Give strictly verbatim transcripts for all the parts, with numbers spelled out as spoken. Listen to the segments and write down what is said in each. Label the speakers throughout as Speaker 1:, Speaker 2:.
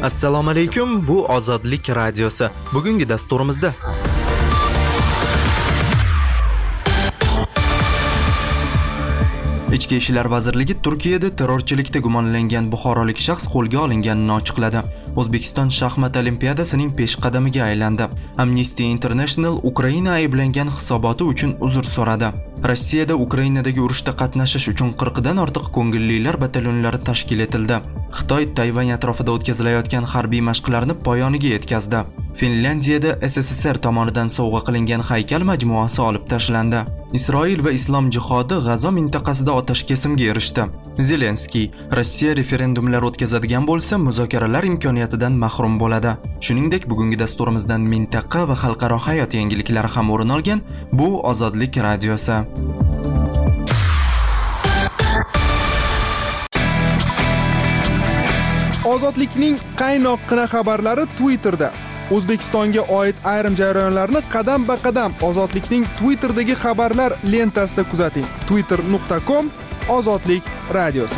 Speaker 1: Assalomu alaykum, bu Ozodlik radiosi. Bugungi dasturimizda Ichki ishlar vazirligi Turkiyada terrorchilikda gumonlangan buxorolik shaxs qo'lga olinganini ochiqladi. O'zbekiston shaxmat olimpiadasining peshqadamiga aylandi. Amnesty International Ukraina ayblangan hisoboti uchun uzr so'radi. Rossiyada Ukrainadagi urushda qatnashish uchun qirq dan ortiq ko'ngillilar batalyonlari tashkil etildi. Xitoy Tayvan atrofida o'tkazilayotgan harbiy mashqlarni poyoniga yetkazdi. Finlandiyada S S S R tomonidan sovg'a qilingan haykal majmuasi olib tashlandi. Isroil va islom jihodi G'azo mintaqasida otashkesimga erishdi. Zelenskiy Rossiya referendumlar o'tkazadigan bo'lsa, muzokaralar imkoniyatidan mahrum bo'ladi. Shuningdek, bugungi dasturimizdan mintaqa va xalqaro hayot yangiliklari ham o'rin olgan. Bu Ozodlik radiosi.
Speaker 2: Ozodlikning qaynoqqina xabarlari Twitterda. O'zbekistonga oid ayrim jarayonlarni qadam-ba-qadam Ozodlikning Twitterdagi xabarlar lentasida kuzating. twitter nuqta com Ozodlik radiosi.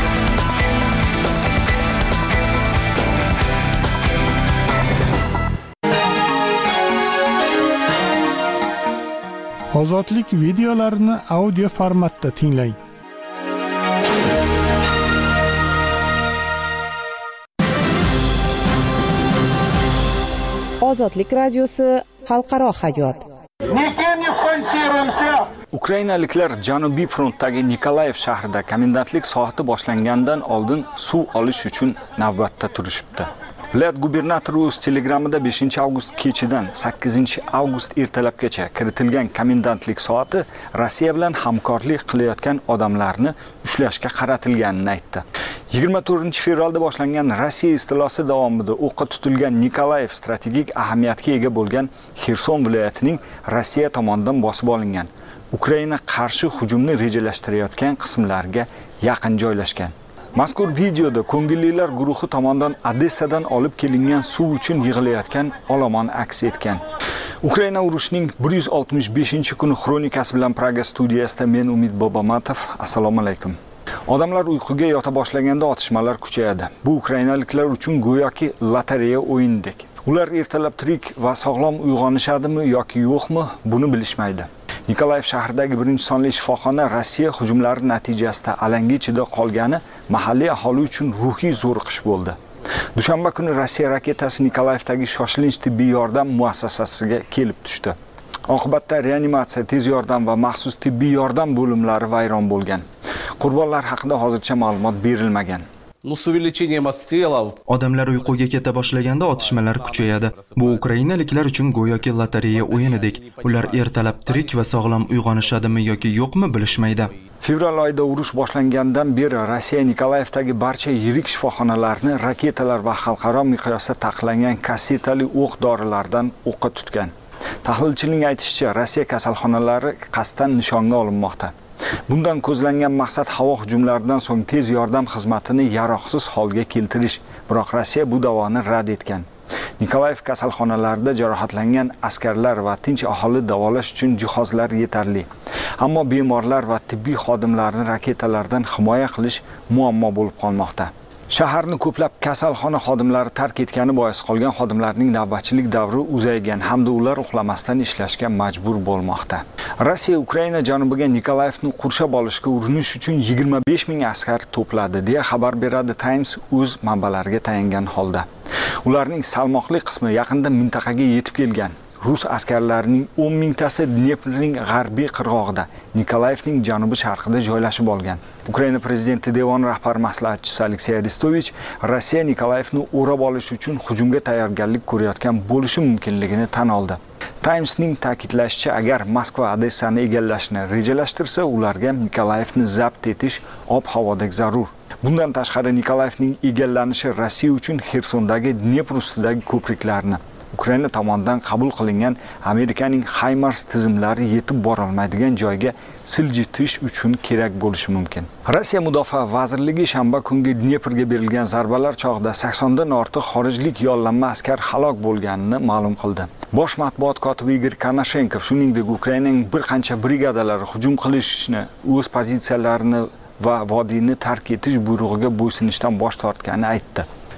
Speaker 3: Ozodlik videolarini audio formatda tinglang.
Speaker 4: Ozodlik radiosi xalqaro hayot.
Speaker 5: Ukrainaliklar Janubiy frontdagi Nikolayev shahrida komendantlik soati boshlangandan oldin suv olish uchun navbatda turishibdi. Viloyat gubernatori o'z telegramida beshinchi avgust kechidan sakkizinchi avgust ertalabgacha kiritilgan komendantlik soati Rossiya bilan hamkorlik qilayotgan odamlarni ushlashga qaratilganini aytdi. yigirma to'rtinchi fevralda boshlangan Rossiya istilosi davomida o'qqa tutilgan Nikolayev strategik ahamiyatga ega bo'lgan Xerson viloyatining Rossiya tomonidan bosib olingan, Ukraina qarshi hujumni rejalashtirayotgan qismlarga yaqin joylashgan. Mazkur videoda ko'ngillilar guruhi tomonidan Odessadan olib kelingan suv uchun yig'ilayotgan olomon aks etgan. Ukraina urushining bir yuz oltmish beshinchi kuni xronikasi bilan Praga studiyasida men Umid Bobomatov. Assalomu alaykum. Odamlar uyquga yota boshlaganda otishmalar kuchayadi. Bu ukrainaliklar uchun go'yoki lotereya o'yinidek. Ular ertalab tirik va sog'lom uyg'onishadimi yoki yo'qmi, buni bilishmaydi. Nikolayev shahridagi birinchi sonli shifoxona Rossiya hujumlari natijasida alanga ichida qolgani mahalliy aholi uchun ruhiy zo'riqish bo'ldi. Dushanba kuni Rossiya raketasi Nikolayevdagi shoshilinch tibbiy yordam muassasasiga kelib tushdi. Oqibatda reanimatsiya, tez yordam va maxsus tibbiy yordam bo'limlari vayron bo'lgan. Qurbonlar haqida hozircha ma'lumot berilmagan.
Speaker 1: Odamlar uyquga keta boshlaganda otishmalar kuchayadi. Bu ukrainaliklar uchun go'yoki lotereya o'yinidek. Ular ertalab tirik va sog'lom uyg'onishadimi yoki yo'qmi bilishmaydi.
Speaker 5: Fevral oyida urush boshlangandan beri Rossiya Nikolayevdagi barcha yirik shifoxonalarni raketalar va xalqaro miqyosda taqiqlangan kassetali o'q-dorilardan o'qqa tutgan. Tahlilchining aytishicha, Rossiya kasalxonalari qasddan nishonga olinmoqda. Bundan ko'zlangan maqsad havo hujumlaridan so'ng tez yordam xizmatini yaroqsiz holga keltirish, biroq Rossiya bu da'voni rad etgan. Nikolayev kasalxonalarida jarohatlangan askarlar va tinch aholi davolash uchun jihozlar yetarli. Ammo bemorlar va tibbiy xodimlarni raketalardan himoya qilish muammo bo'lib qolmoqda. Shaharni ko'plab kasalxona xodimlari tark etgani bois qolgan xodimlarning navbatchilik davri uzaygan hamda ular uxlamasdan ishlashga majbur bo'lmoqda. Rossiya Ukraina janubiga Nikolayevni qurshab olishga urinish uchun yigirma besh ming askar to'pladi, deya xabar beradi Times o'z manbalariga tayangan holda. Ularning salmoqli qismi yaqinda mintaqaga yetib kelgan. Rus askarlarining o'n mingtasi Dneprning g'arbiy qirg'og'ida, Nikolayevning janubi sharqida joylashib olgan. Ukraina prezidenti devon rahbar maslahatchisi Aleksey Arestovich Rossiya Nikolayevni o'rab olish uchun hujumga tayyorgarlik ko'rayotgan bo'lishi mumkinligini tan oldi. Times'ning ta'kidlashicha, agar Moskva Odessani egallashni rejalashtirsa, ularga Nikolayevni zabt etish ob-havodek zarur. Bundan tashqari Nikolayevning egallanishi Rossiya uchun Xersondagi Dnepr ustidagi ko'priklarni, Ukraina tomonidan qabul qilingan Amerikaning HIMARS tizimlari yetib bora olmaydigan joyga siljitish uchun kerak bo'lishi mumkin. Rossiya Mudofaa vazirligi shanba kungi Dneprga berilgan zarbalar chog'ida sakson dan ortiq xorijlik yollanma askar halok bo'lganini ma'lum qildi. Bosh matbuot kotibi Igor Konashenkov shuningdek Ukrainaning bir qancha brigadalari hujum qilishni, o'z pozitsiyalarini va vodiyni tark etish buyrug'iga bo'ysunishdan bosh tortganini aytdi.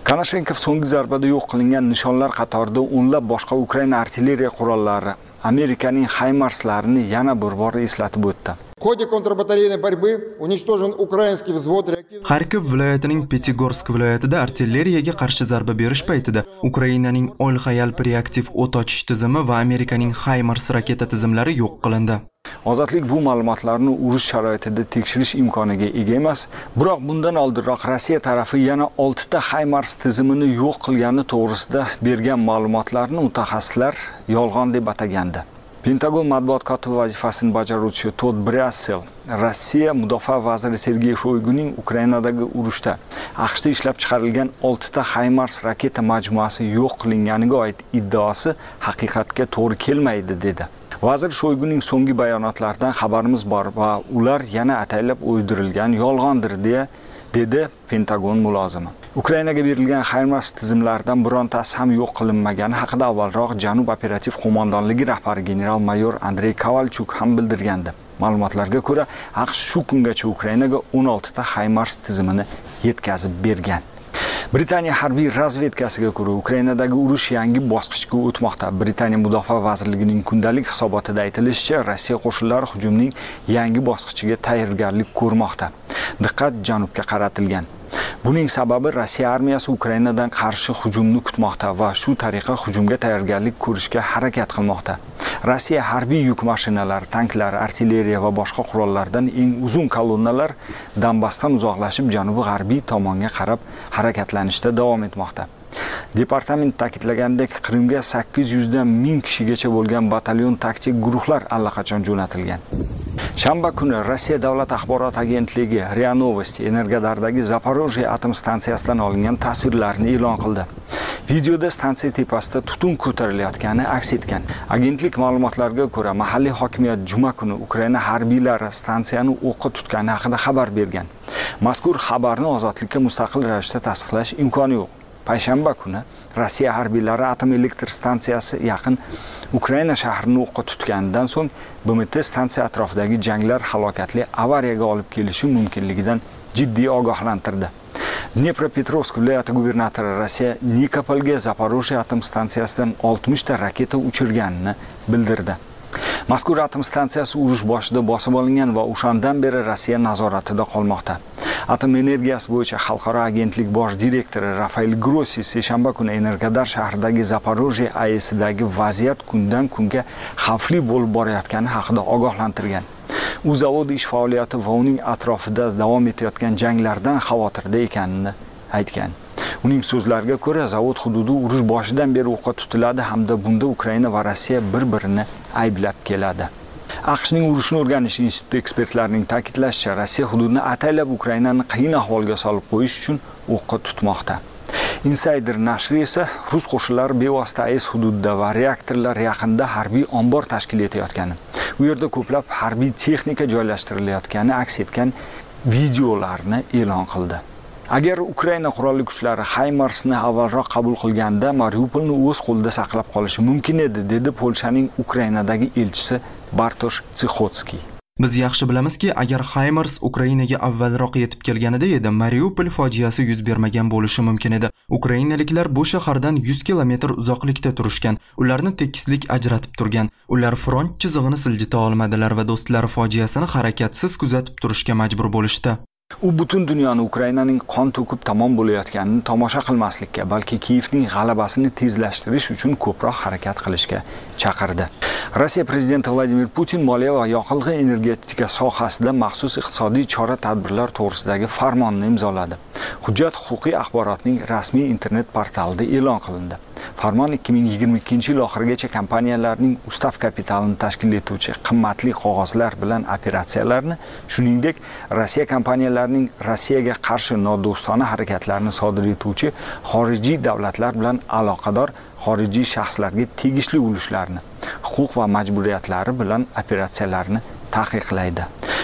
Speaker 5: Konashenkov so'nggi zarbada yo'q qilingan nishonlar qatorida o'nlab boshqa Ukraina artilleriya qurollari, Amerikaning HIMARSlarini yana bir bor eslatib o'tdi.
Speaker 6: В ходе контрбатарейной борьбы уничтожен украинский взвод реактивных...
Speaker 1: Xarkov viloyatining Petigorsk viloyatida artilleriyaga qarshi zarba berish paytida Ukrainaning Olxayalp reaktiv o't ochish tizimi va Amerikaning HIMARS raketa tizimlari yo'q qilindi.
Speaker 5: Ozodlik bu ma'lumotlarni urush sharoitida tekshirish imkoniga ega emas, biroq bundan oldinroq Rossiya tarafi yana olti ta HIMARS tizimini yo'q qilgani to'g'risida bergan ma'lumotlarni mutaxassislar yolg'on deb atagandi. Pentagon matbuot kotibi vazifasini bajaruvchi Todd Brassel Rossiya mudofaa vaziri Sergey Shoiguning Ukrainadagi urushda AQShda ishlab chiqarilgan olti ta HIMARS raketa majmuasi yo'q qilinganiga oid iddaosi haqiqatga to'g'ri kelmaydi dedi. Vazir Shoiguning so'nggi bayonotlaridan xabarimiz bor va ular yana ataylab o'ydirilgan yolg'ondir deya dedi Pentagon mulozimi. Ukrainaga berilgan HIMARS tizimlaridan birontasi ham yo'q qilinmagani haqida avvalroq Janub operativ qo'mondonligi rahbari general-mayor Andrey Kovalchuk ham bildirgandi. Ma'lumotlarga ko'ra, AQSh shu kungacha Ukrainaga o'n olti ta HIMARS tizimini yetkazib bergan. Britaniya harbiy razvedkasiga ko'ra, Ukrainadagi urush yangi bosqichga o'tmoqda. Britaniya mudofaa vazirligining kundalik hisobotida aytilishicha, Rossiya qo'shinlari hujumning yangi bosqichiga tayyorgarlik ko'rmoqda. Diqqat janubga qaratilgan. Buning sababi Rossiya armiyasi Ukrainadan qarshi hujumni kutmoqda va shu tariqa hujumga tayyorgarlik ko'rishga harakat qilmoqda. Rossiya harbiy yuk mashinalari, tanklar, artilleriya va boshqa qurollardan eng uzun kolonnalar Donbassdan uzoqlashib janubi-g'arbiy tomonga qarab harakatlanishda davom etmoqda. Departament ta'kidlagandek, Qrimga sakkiz yuz dan ming kishigacha bo'lgan batalyon taktik guruhlar allaqachon jo'natilgan. Shanba kuni Rossiya davlat axborot agentligi RIA Novosti Energodardagi Zaporojye atom stansiyasidan olingan tasvirlarni e'lon qildi. Videoda stansiya tepasida tutun ko'tarilayotgani aks etgan. Agentlik ma'lumotlariga ko'ra, mahalliy hokimiyat juma kuni Ukraina harbiylari stansiyani o'qqa tutgani haqida xabar bergan. Mazkur xabarni ozodlikka mustaqil ravishda tasdiqlash imkoni yo'q. Payshanba kuni Rossiya harbiylari atom elektr stansiyasi yaqin Ukraina shahrini o'qqa tutganidan so'ng B M T stansiya atrofidagi janglar halokatli avariyaga olib kelishi mumkinligidan jiddiy ogohlantirdi. Dnepropetrovsk viloyati gubernatori Rossiya Nikopolga Zaporojye atom stansiyasidan oltmish ta raketa uchirganini bildirdi. Mazkur atom stansiyasi urush boshida bosib olingan va o'shandan beri Rossiya nazoratida qolmoqda. Atom energiyasi bo'yicha xalqaro agentlik bosh direktori Rafael Grossi seshanba kuni Energodar shahridagi Zaporojye A E S'dagi vaziyat kundan kunga xavfli bo'lib borayotgani haqida ogohlantirgan. U zavod ish faoliyati va uning atrofida davom etayotgan janglardan xavotirda ekanini aytgan. Uning so'zlariga ko'ra, zavod hududi urush boshidan beri o'qqa tutiladi hamda bunda Ukraina va Rossiya bir-birini ayblab keladi. AQShning urushni o'rganish instituti ekspertlarining ta'kidlashicha, Rossiya hududini ataylab Ukrainani qiyin ahvolga solib qo'yish uchun o'qqa tutmoqda. Insider nashri esa rus qo'shinlari bevosita A E S hududida va reaktorlar yaqinida harbiy ombor tashkil etayotgani, u yerda ko'plab harbiy texnika joylashtirilayotgani aks etgan videolarni e'lon qildi. Agar Ukraina qurolli kuchlari HIMARSni avvalroq qabul qilganda Mariupolni o'z qo'lida saqlab qolishi mumkin edi, dedi Polshaning Ukrainadagi elchisi Bartosz Tsikotskiy.
Speaker 1: Biz yaxshi bilamizki, agar HIMARS Ukrainaga avvalroq yetib kelganida edi, Mariupol fojiasi yuz bermagan bo'lishi mumkin edi. Ukrainaliklar bu shahardan yuz kilometr uzoqlikda turishgan, ularni tekislik ajratib turgan. Ular front chizig'ini siljita olmadilar va do'stlari fojiasini harakatsiz kuzatib turishga majbur bo'lishdi.
Speaker 5: U butun dunyoni Ukrainaning qon to'kib tamom bo'layotganini tomosha qilmaslikka, balki Kiyevning g'alabasini tezlashtirish uchun ko'proq harakat qilishga chaqirdi. Rossiya prezidenti Vladimir Putin moliya va yoqilg'i energetika sohasida maxsus iqtisodiy chora-tadbirlar to'g'risidagi farmonni imzoladi. Hujjat huquqiy axborotning rasmiy internet portalida e'lon qilindi. Farmon ikki ming yigirma ikkinchi yil oxirigacha kompaniyalarning ustav kapitalini tashkil etuvchi qimmatli qog'ozlar bilan operatsiyalarni, shuningdek, Rossiya kompaniyalarining Rossiyaga qarshi nodo'stona harakatlarni sodir etuvchi xorijiy davlatlar bilan aloqador xorijiy shaxslarga tegishli ulushlarni, huquq va majburiyatlari bilan operatsiyalarni taqiqlaydi.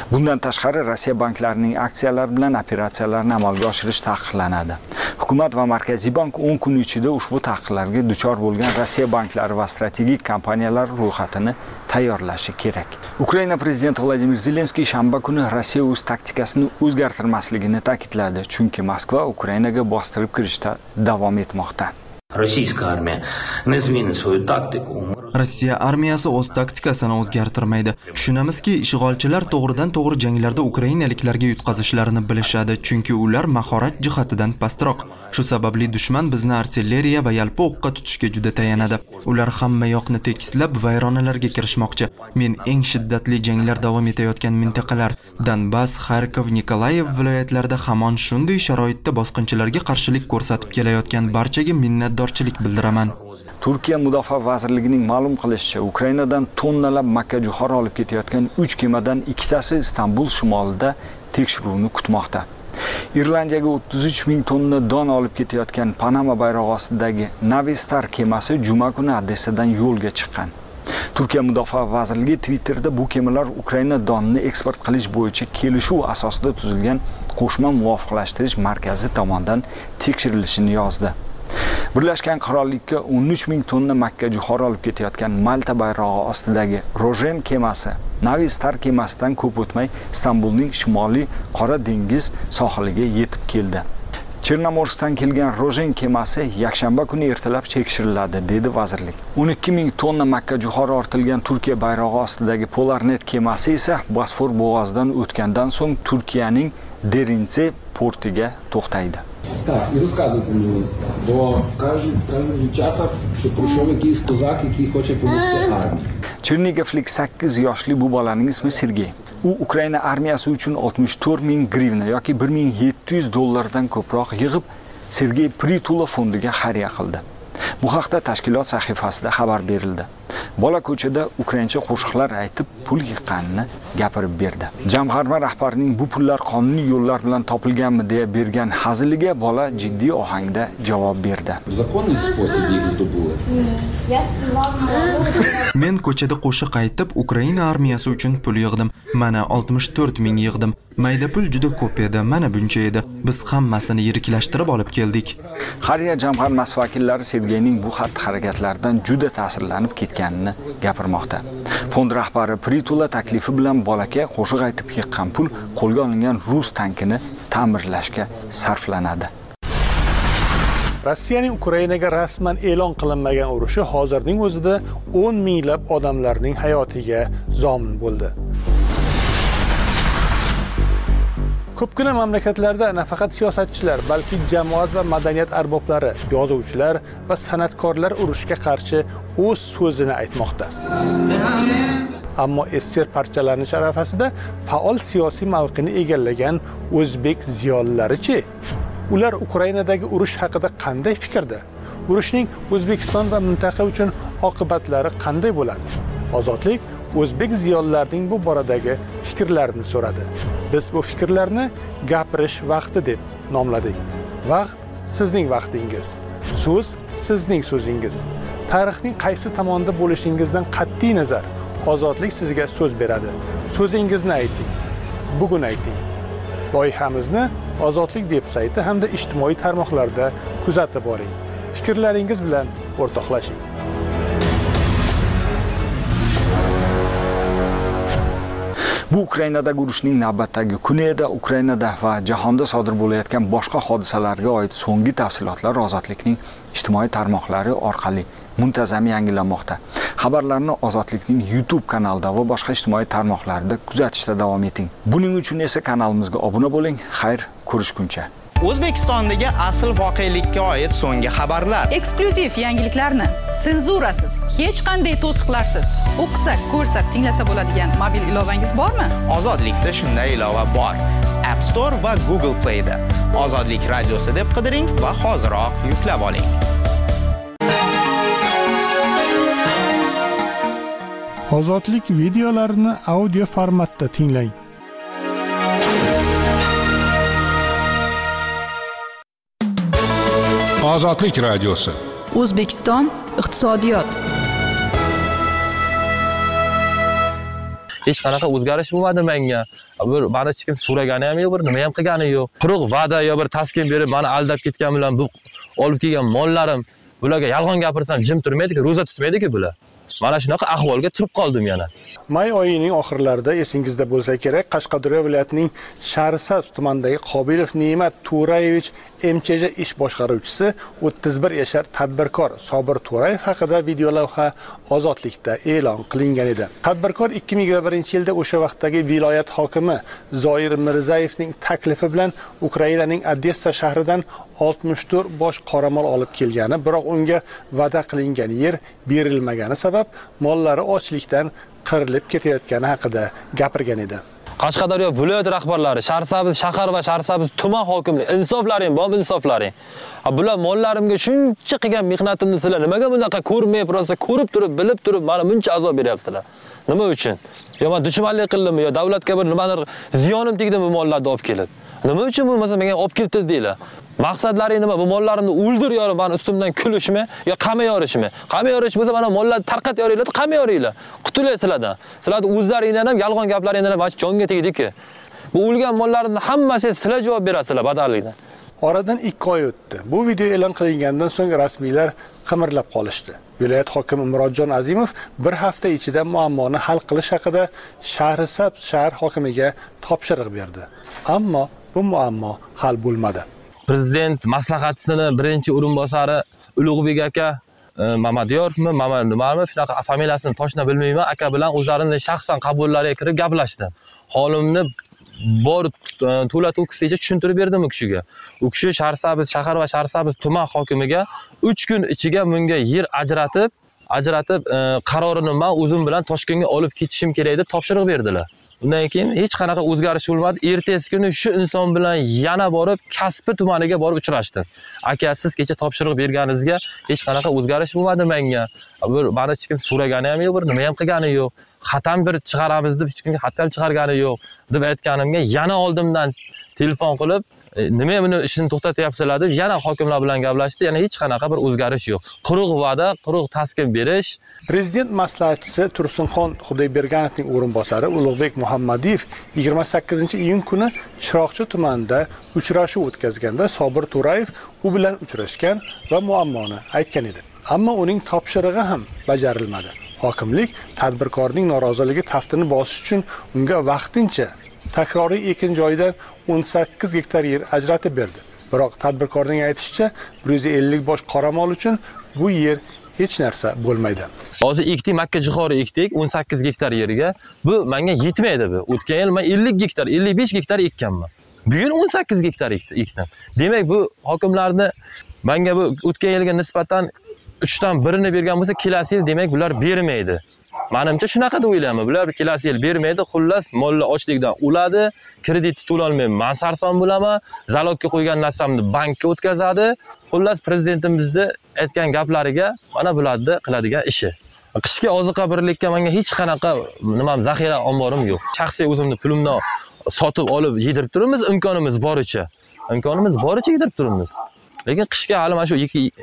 Speaker 5: Bundan tashqari Rossiya banklarining aksiyalari bilan operatsiyalarni amalga oshirish taqiqlanadi. Hukumat va Markaziy bank o'n kun ichida ushbu taqiqlarga duchor bo'lgan Rossiya banklari va strategik kompaniyalar ro'yxatini tayyorlashi kerak. Ukraina prezidenti Vladimir Zelenskiy shanba kuni Rossiya o'z taktikasini o'zgartirmasligini ta'kidladi, chunki Moskva Ukrainaga bostirib kirishda davom etmoqda.
Speaker 7: Российская армия не змінить свою тактику.
Speaker 1: Rossiya armiyasi o'z taktikasini o'zgartirmaydi. Tushunamizki, ishg'olchilar to'g'ridan to'g'ri janglarda ukrainaliklarga yutqazishlarini bilishadi, chunki ular mahorat jihatidan pastroq. Shu sababli dushman bizni artilleriya va yalpi o'qqa tutishga juda tayanadi. Ular hamma yoqni tekislab vayronalarga kirishmoqchi. Men eng shiddatli janglar davom etayotgan mintaqalar Donbass, Kharkov, Nikolayev viloyatlarida hamon shunday sharoitda bosqinchilarga qarshilik ko'rsatib kelayotgan barchaga minnatdorchilik bildiraman.
Speaker 5: Turkiya Mudofaa vazirligining ma'lum qilishicha, Ukrainadan tonnalab makka jo'xori olib ketayotgan uch kemadan ikkitasi Istanbul shimolida tekshiruvni kutmoqda. Irlandiyaga o'ttiz uch ming tonna don olib ketayotgan Panama bayrog'i ostidagi Navy Star kemasi juma kuni Odessadan yo'lga chiqqan. Turkiya Mudofaa vazirligi Twitterda bu kemalar Ukraina donini eksport qilish bo'yicha kelishuv asosida tuzilgan qo'shma muvofiqlashtirish markazi tomonidan tekshirilishini yozdi. Birlashgan Qirollikka o'n uch ming tonna makka jo'xori olib ketayotgan Malta bayrog'i ostidagi Rojen kemasi Navy Star kemasidan ko'p o'tmay Istanbulning shimoliy Qora dengiz sohiliga yetib keldi. Chernomorsdan kelgan Rojen kemasi yakshanba kuni ertalab tekshiriladi, dedi vazirlik. o'n ikki ming tonna makka jo'xori ortilgan Turkiya bayrog'i ostidagi Polarnet kemasi esa Bosfor bo'g'ozidan o'tgandan so'ng Turkiyaning Derince portiga to'xtaydi.
Speaker 8: Так, і розказуйте мені, бо кажуть, кажуть дівчата, що прийшов якийсь козак, який хоче допомогти армії.
Speaker 5: Chernigevlik sakkiz yoshli bu bolaning ismi Sergey. U Ukraina armiyasi uchun oltmish to'rt ming grivna yoki bir ming yetti yuz dollardan ko'proq yig'ib, Sergey Pritula fondiga xayriya qildi. Bu haqda tashkilot sahifasida xabar berildi. Bola ko'chada ukraincha qo'shiqlar aytib, pul yiqqanini gapirib berdi. Jamg'arma rahbarining bu pullar qonuniy yo'llar bilan topilganmi deya bergan haziliga bola jiddiy ohangda javob berdi.
Speaker 8: Законний спосіб їх здобули.
Speaker 1: Men ko'chada qo'shiq aytib, Ukraina armiyasi uchun pul yig'dim. Mana oltmish to'rt ming yig'dim. Mayda pul juda ko'p edi, mana buncha edi. Biz hammasini yiriklashtirib olib keldik.
Speaker 5: Xariya jamg'armasi vakillari Sergeyning bu xatti-harakatlaridan juda ta'sirlanib ketganini gapirmoqda. Fond rahbari Pritula taklifi bilan bolaga qo'shiq aytib yiqqan pul qo'lga olingan rus tankini ta'mirlashga sarflanadi.
Speaker 3: Rossiyaning Ukrainaga rasman e'lon qilinmagan urushi hozirning o'zida o'n minglab odamlarning hayotiga zomin bo'ldi. Ko'pgina mamlakatlarda nafaqat siyosatchilar, balki jamoat va madaniyat arboblari, yozuvchilar va san'atkorlar urushga qarshi o'z so'zini aytmoqda. Ammo ester parchalanish arafasida faol siyosiy mavqeni egallagan o'zbek ziyolilari-chi? Ular Ukrainadagi urush haqida qanday fikrda? Urushning O'zbekiston va mintaqa uchun oqibatlari qanday bo'ladi? Ozodlik o'zbek ziyolilarining bu boradagi fikrlarini so'radi. Biz bu fikrlarni gapirish vaqti deb nomladik. Vaqt sizning vaqtingiz. So'z sizning so'zingiz. Tarixning qaysi tomonda bo'lishingizdan qat'iy nazar, ozodlik sizga so'z beradi. So'zingizni ayting. Bugun ayting. Loyihamizni Ozodlik veb-sayti hamda ijtimoiy tarmoqlarda kuzatib boring. Fikrlaringiz bilan o'rtoqlashing.
Speaker 5: Bu Ukrainadagi urushning navbatdagi kuni edi. Ukrainada va jahonda sodir bo'layotgan boshqa hodisalarga oid so'nggi tafsilotlar Ozodlikning ijtimoiy tarmoqlari orqali muntazam yangilanmoqda. Xabarlarni Ozodlikning YouTube kanalida va boshqa ijtimoiy tarmoqlarida kuzatishda davom eting. Buning uchun esa kanalimizga obuna bo'ling. Xayr, ko'rishguncha.
Speaker 9: O'zbekistondagi asl voqelikka oid so'nggi xabarlar,
Speaker 10: eksklyuziv yangiliklarni senzurasiz, hech qanday to'siqlarsiz o'qisa, ko'rsa, tinglasa bo'ladigan mobil ilovangiz bormi?
Speaker 9: Ozodlikda shunday ilova bor. App Store va Google Play da Ozodlik radiosi deb qidiring va hoziroq yuklab oling.
Speaker 3: Ozodlik videolarini audio formatda tinglang.
Speaker 11: Ozodlik radiosi.
Speaker 12: O'zbekiston iqtisodiyot.
Speaker 11: hech qanaqa o'zgarish bo'lmadi menga. Bir mani hech kim so'ragani ham yo'q, bir nima ham qilgani yo'q. Quruq va'da yo bir taskin berib, meni aldab ketgan bilan bu olib kelgan mollarim, bularga yolg'on gapirsam jim turmaydi-ku, roza tutmaydi-ku bular. Mana shunaqa ahvolga turib qoldim yana.
Speaker 3: May oyining oxirlarida esingizda bo'lsa kerak, Qashqadaryo viloyatining Sharisabz tumanidagi Qobilov Ne'mat To'rayevich M Ch J ish boshqaruvchisi o'ttiz bir yashar tadbirkor Sobir To'rayev haqida videolavha Ozodlikda e'lon qilingan edi. Tadbirkor ikki ming yigirma birinchi yilda o'sha vaqtdagi viloyat hokimi Zoir Mirzayevning taklifi bilan Ukrainaning Odessa shahridan oltmish to'rt bosh qoramol olib kelgani, biroq unga va'da qilingan yer berilmagani sabab mollari ochlikdan qirilib ketayotgani haqida gapirgan edi.
Speaker 11: Qashqadaryo viloyat rahbarlari, Sharisabz shahar va Sharisabz tuman hokimligi, insoflaring, bor insoflaring. Bular mollarimga shuncha qilgan mehnatimni sizlar nimaga bunaqa ko'rmay, prosta ko'rib turib, bilib turib, mana buncha azob beryapsizlar? Nima uchun? Yo men dushmanlik qildimmi, yo davlatga bir nimadir ziyonim tegdimi bu mollarni olib kelib? Nima uchun bu masalan menga olib keldi deylar? Maqsadlaring nima? Bu mollarimni o'ldir yorib, meni ustimdan kulishmi yo qamay yorishmi? Qamay yorish bo'lsa, mana mollarni tarqat yoringlar, qamay yoringlar. Qutulasizlardan. Sizlarni o'zlaringizdan ham yolg'on gaplaringizdan ham jonga tegdi-ku. Bu o'lgan mollarimni hammasiga sizlar javob berasizlar badallikdan.
Speaker 3: Oradan ikki oy o'tdi. Bu video e'lon qilingandan so'ng rasmiylar qimirlab qolishdi. Viloyat hokimi Murodjon Azimov bir hafta ichida muammoni hal qilish haqida Sharisabz shahar hokimiga topshiriq berdi. Ammo bu muammo hal bo'lmadi.
Speaker 11: Prezident maslahatchisining birinchi o'rinbosari Ulug'bek aka Mamadyorovmi, Mamad nimalarmi, shunaqa familiyasini toshna bilmayman, aka bilan o'zlarini shaxsan qabullariga kirib gaplashdim. Holimni bor to'la to'kisgacha tushuntirib berdim u kishiga. U kishi Sharisabz shahar va Sharisabz tuman hokimiga uch kun ichiga bunga yer ajratib, ajratib qarorini men o'zim bilan Toshkentga olib ketishim kerak deb topshiriq berdilar. Undan keyin hech qanaqa o'zgarish bo'lmadi. Ertasi kuni shu inson bilan yana borib Kaspi tumaniga borib uchrashdim. Aka, siz kecha topshiriq berganingizga hech qanaqa o'zgarish bo'lmadi menga. Bir meni hech kim so'ragani ham yo'q, bir nima ham qilgani yo'q. Xatam bir chiqaramiz deb hech kimga xatam chiqargani yo'q deb aytganimga yana oldimdan telefon qilib, nima buni ishini to'xtatyapsizlar deb yana hokimlar bilan gaplashdi. Yana hech qanaqa bir o'zgarish yo'q. Quruq va'da, quruq taskin berish.
Speaker 3: Prezident maslahatchisi Tursunxon Xudoyberganovning o'rinbosari Ulug'bek Muhammadiyev yigirma sakkizinchi iyun kuni Chiroqchi tumanida uchrashuv o'tkazganda Sobir To'rayev u bilan uchrashgan va muammoni aytgan edi. Ammo uning topshirig'i ham bajarilmadi. Hokimlik tadbirkorning noroziligi taftini bosish uchun unga vaqtincha takroriy ekin joyidan o'n sakkiz gektar yer ajratib berdi. Biroq tadbirkorning aytishicha, bir yuz ellik bosh qoramol uchun bu yer hech narsa bo'lmaydi.
Speaker 11: Hozir ekdik, makka jihori ekdik o'n sakkiz gektar yerga. Bu menga yetmaydi bu. O'tgan yil men ellik gektar, ellik besh gektar ekkanman. Bu yil o'n sakkiz gektar ekdim. Demak, bu hokimlarni menga bu o'tgan yilga nisbatan uchdan birini bergan bo'lsa, kelasi yil demak bular bermaydi. Menimcha shunaqa deb o'ylayman. Bular kelasi yil bermaydi. Xullas, mollar ochlikdan o'ladi, kreditni to'la olmayman, men sarson bo'laman, zalogga qo'ygan narsamni bankka o'tkazadi. Xullas, prezidentimizni aytgan gaplariga mana bularni qiladigan ishi. Qishki oziqa birlikka menga hech qanaqa nimam zaxira omborim yo'q. Shaxsiy o'zimni pulimdan sotib olib yedirib turibmiz, imkonimiz boricha. Imkonimiz boricha yedirib turibmiz. Lekin qishga hali mana shu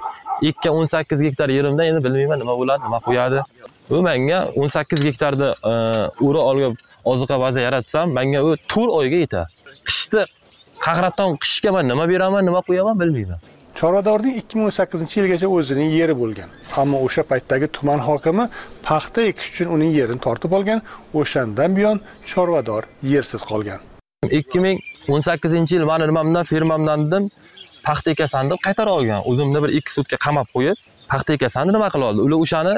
Speaker 11: ikki o'n sakkiz gektar yerimdan endi bilmayman nima bo'ladi, nima qo'yadi. Bu menga o'n sakkiz gektarda o'ra olib oziqa baza yaratsam, menga u to'rt oyga yetadi. Qishda qahraton qishga men nima beraman, nima qo'yaman bilmayman.
Speaker 3: Chorvadorning ikki ming o'n sakkizinchi yilgacha o'zining yeri bo'lgan. Ammo o'sha paytdagi tuman hokimi paxta ekish uchun uning yerini tortib olgan, o'shandan buyon Chorvador yersiz qolgan.
Speaker 11: ikki ming o'n sakkizinchi yil meni nimamdan, firmamdan dedim, paxta ekasan deb qaytarib olgan. O'zimni bir ikki sutka qamab qo'yib, paxta ekasan nima qila oldi? Ular o'shani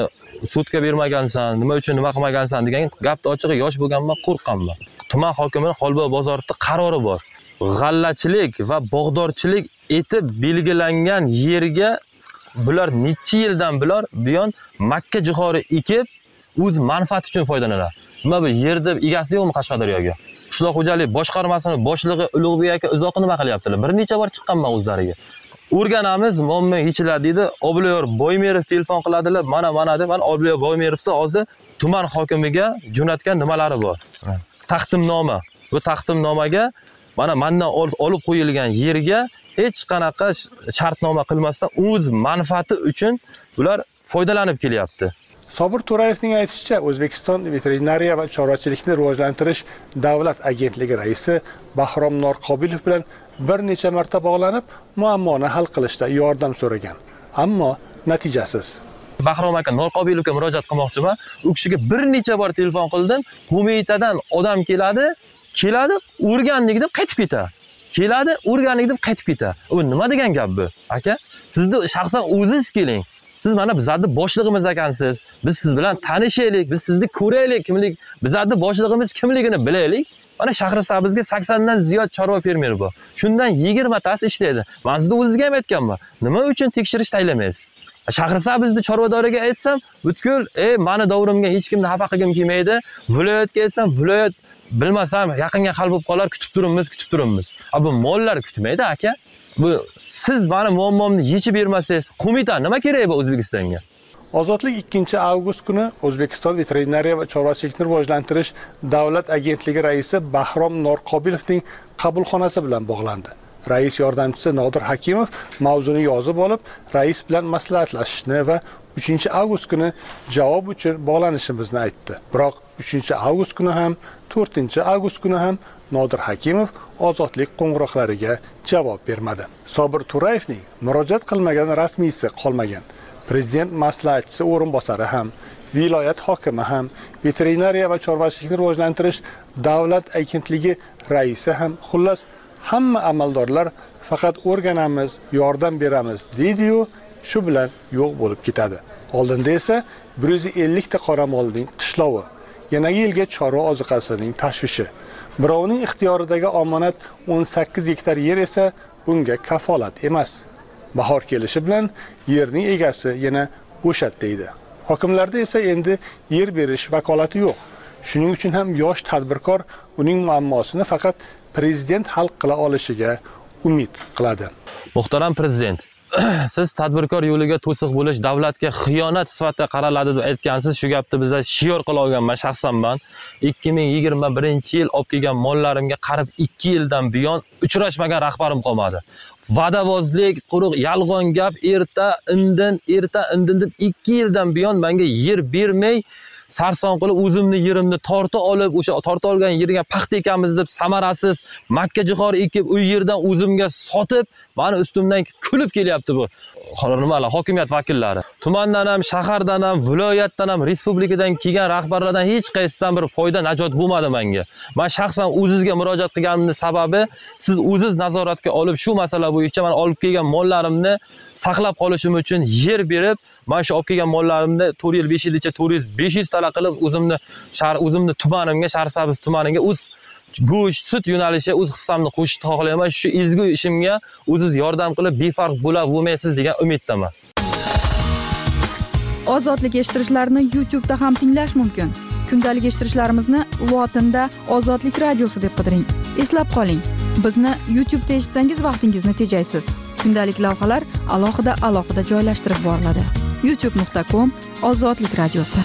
Speaker 11: sudga bermagansan, nima uchun nima qilmagansan degan gapni ochig'i yosh bo'lganman, qo'rqqanman. Tuman hokimining Xolboy bozorida qarori bor. G'allachilik va bog'dorchilik etib belgilangan yerga bular necha yildan bular buyon makka jihori ekib, o'z manfaati uchun foydalanadi. Nima bu yerda egasi yo'qmi Qashqadaryoga? Qishloq xo'jalik boshqarmasining boshlig'i Ulug'bek aka uzoqni nima qilyaptilar? Bir necha bor chiqqanman o'zlariga. O'rganamiz, muammo yechiladi deydi. Obloyor Boymerov telefon qiladilar. Mana mana deb, men Obloyor Boymerovni hozir tuman hokimiga jo'natgan nimalari bor. Taqdimnoma. Bu taqdimnomaga mana mendan olib qo'yilgan yerga hech qanaqa shartnoma qilmasdan o'z manfaati uchun bular foydalanib kelyapti.
Speaker 3: Sobir To'rayevning aytishicha, O'zbekiston veterinariya va chorvachilikni rivojlantirish davlat agentligi raisi Bahrom Norqobilov bilan bir necha marta bog'lanib, muammoni hal qilishda yordam so'ragan, ammo natijasiz.
Speaker 11: Bahrom aka Norqobilovga murojaat qilmoqchiman. U kishiga bir necha bor telefon qildim. Qo'mitadan odam keladi, keladi, o'rgandik deb qaytib ketadi. Keladi, o'rgandik deb qaytib ketadi. U nima degan gap bu? Aka, sizni shaxsan o'zingiz keling. Siz mana bizning boshlig'imiz ekansiz. Biz siz bilan tanishaylik, biz sizni ko'raylik, kimlik, bizning boshlig'imiz kimligini bilaylik. Mana Shahrisabzga sakson dan ziyod chorva fermeri bor. Shundan yigirma tasi ishlaydi. Men sizga o'zingizga ham aytganman. Nima uchun tekshirish taylamaysiz? Shahrisabzda chorvadoriga aytsam, butkul, "Ey, meni davrimga hech kimni xafa qilgim kelmaydi. Viloyatga aytsam, viloyat bilmasam, yaqinga hal bo'lib qolar, kutib turibmiz, kutib turibmiz." A bu mollar kutmaydi, aka. Bu siz meni muammomni yechib bermasangiz, qo'mita nima kerak bu O'zbekistonga?
Speaker 3: Ozodlik ikkinchi avgust kuni O'zbekiston veterinariya va chorvachilikni rivojlantirish davlat agentligi raisi Bahrom Norqobilovning qabulxonasi bilan bog'landi. Rais yordamchisi Nodir Hakimov mavzuni yozib olib, rais bilan maslahatlashishni va uchinchi avgust kuni javob uchun bog'lanishimizni aytdi. Biroq uchinchi avgust kuni ham, to'rtinchi avgust kuni ham Nodir Hakimov ozodlik qo'ng'iroqlariga javob bermadi. Sobir To'rayevning murojaat qilmagan rasmiysi qolmagan. Prezident maslahatchisi o'rinbosari ham, viloyat hokimi ham, veterinariya va chorvachilikni rivojlantirish davlat agentligi raisi ham, xullas hamma amaldorlar faqat o'rganamiz, yordam beramiz deydi-yu, shu bilan yo'q bo'lib ketadi. Oldinda esa bir yuz ellik ta qoramolning qishlovi, yanagi yilga chorva oziqasining tashvishi. Birovning ixtiyoridagi omonat o'n sakkiz gektar yer esa bunga kafolat emas. Bahor kelishi bilan yerning egasi yana bo'shat deydi. Hokimlarda esa endi yer berish vakolati yo'q. Shuning uchun ham yosh tadbirkor uning muammosini faqat prezident hal qila olishiga umid qiladi.
Speaker 11: Muhtaram prezident, siz tadbirkor yo'liga to'siq bo'lish davlatga xiyonat sifatida qaraladi deb aytgansiz. Shu gapni bizga shior qila olganman shaxsan men. ikki ming yigirma birinchi yil olib kelgan mollarimga qarib ikki yildan buyon uchrashmagan rahbarim qolmadi. Vadavozlik, quruq yolg'on gap, erta indin, erta indin deb ikki yildan buyon menga yer bermay, sarson qilib o'zimni yerimni torta olib, o'sha torta olgan yerga paxta ekamiz deb samarasiz makka jihori ekib, u yerdan o'zimga sotib, meni ustimdan kulib kelyapti bu nimalar, hokimiyat vakillari. Tumandan ham, shahardan ham, viloyatdan ham, respublikadan kelgan rahbarlardan hech qaysidan bir foyda najot bo'lmadi menga. Men shaxsan o'zingizga murojaat qilganimning sababi, siz o'zingiz nazoratga olib, shu masala bo'yicha men olib kelgan mollarimni saqlab qolishim uchun yer berib, men shu olib kelgan mollarimni to'rt yil, besh yilgacha to'rt yuz, besh yuz tala qilib o'zimni shahar, o'zimni tumanimga, Shahrisabz tumaniga o'z go'sht, sut yo'nalishi o'z hissamni qo'shishni xohlayman. Shu ezgu ishimga o'zingiz yordam qilib, befarq bo'lib bo'lmaysiz degan umiddaman.
Speaker 10: Ozodlik eshittirishlarni YouTube da ham tinglash mumkin. Kundalik eshittirishlarimizni lotinda Ozodlik radiosi deb qidiring. Eslab qoling, bizni YouTube da eshitsangiz vaqtingizni tejaysiz. Kundalik lavhalar alohida alohida joylashtirib boriladi. youtube nuqta com Ozodlik radiosi.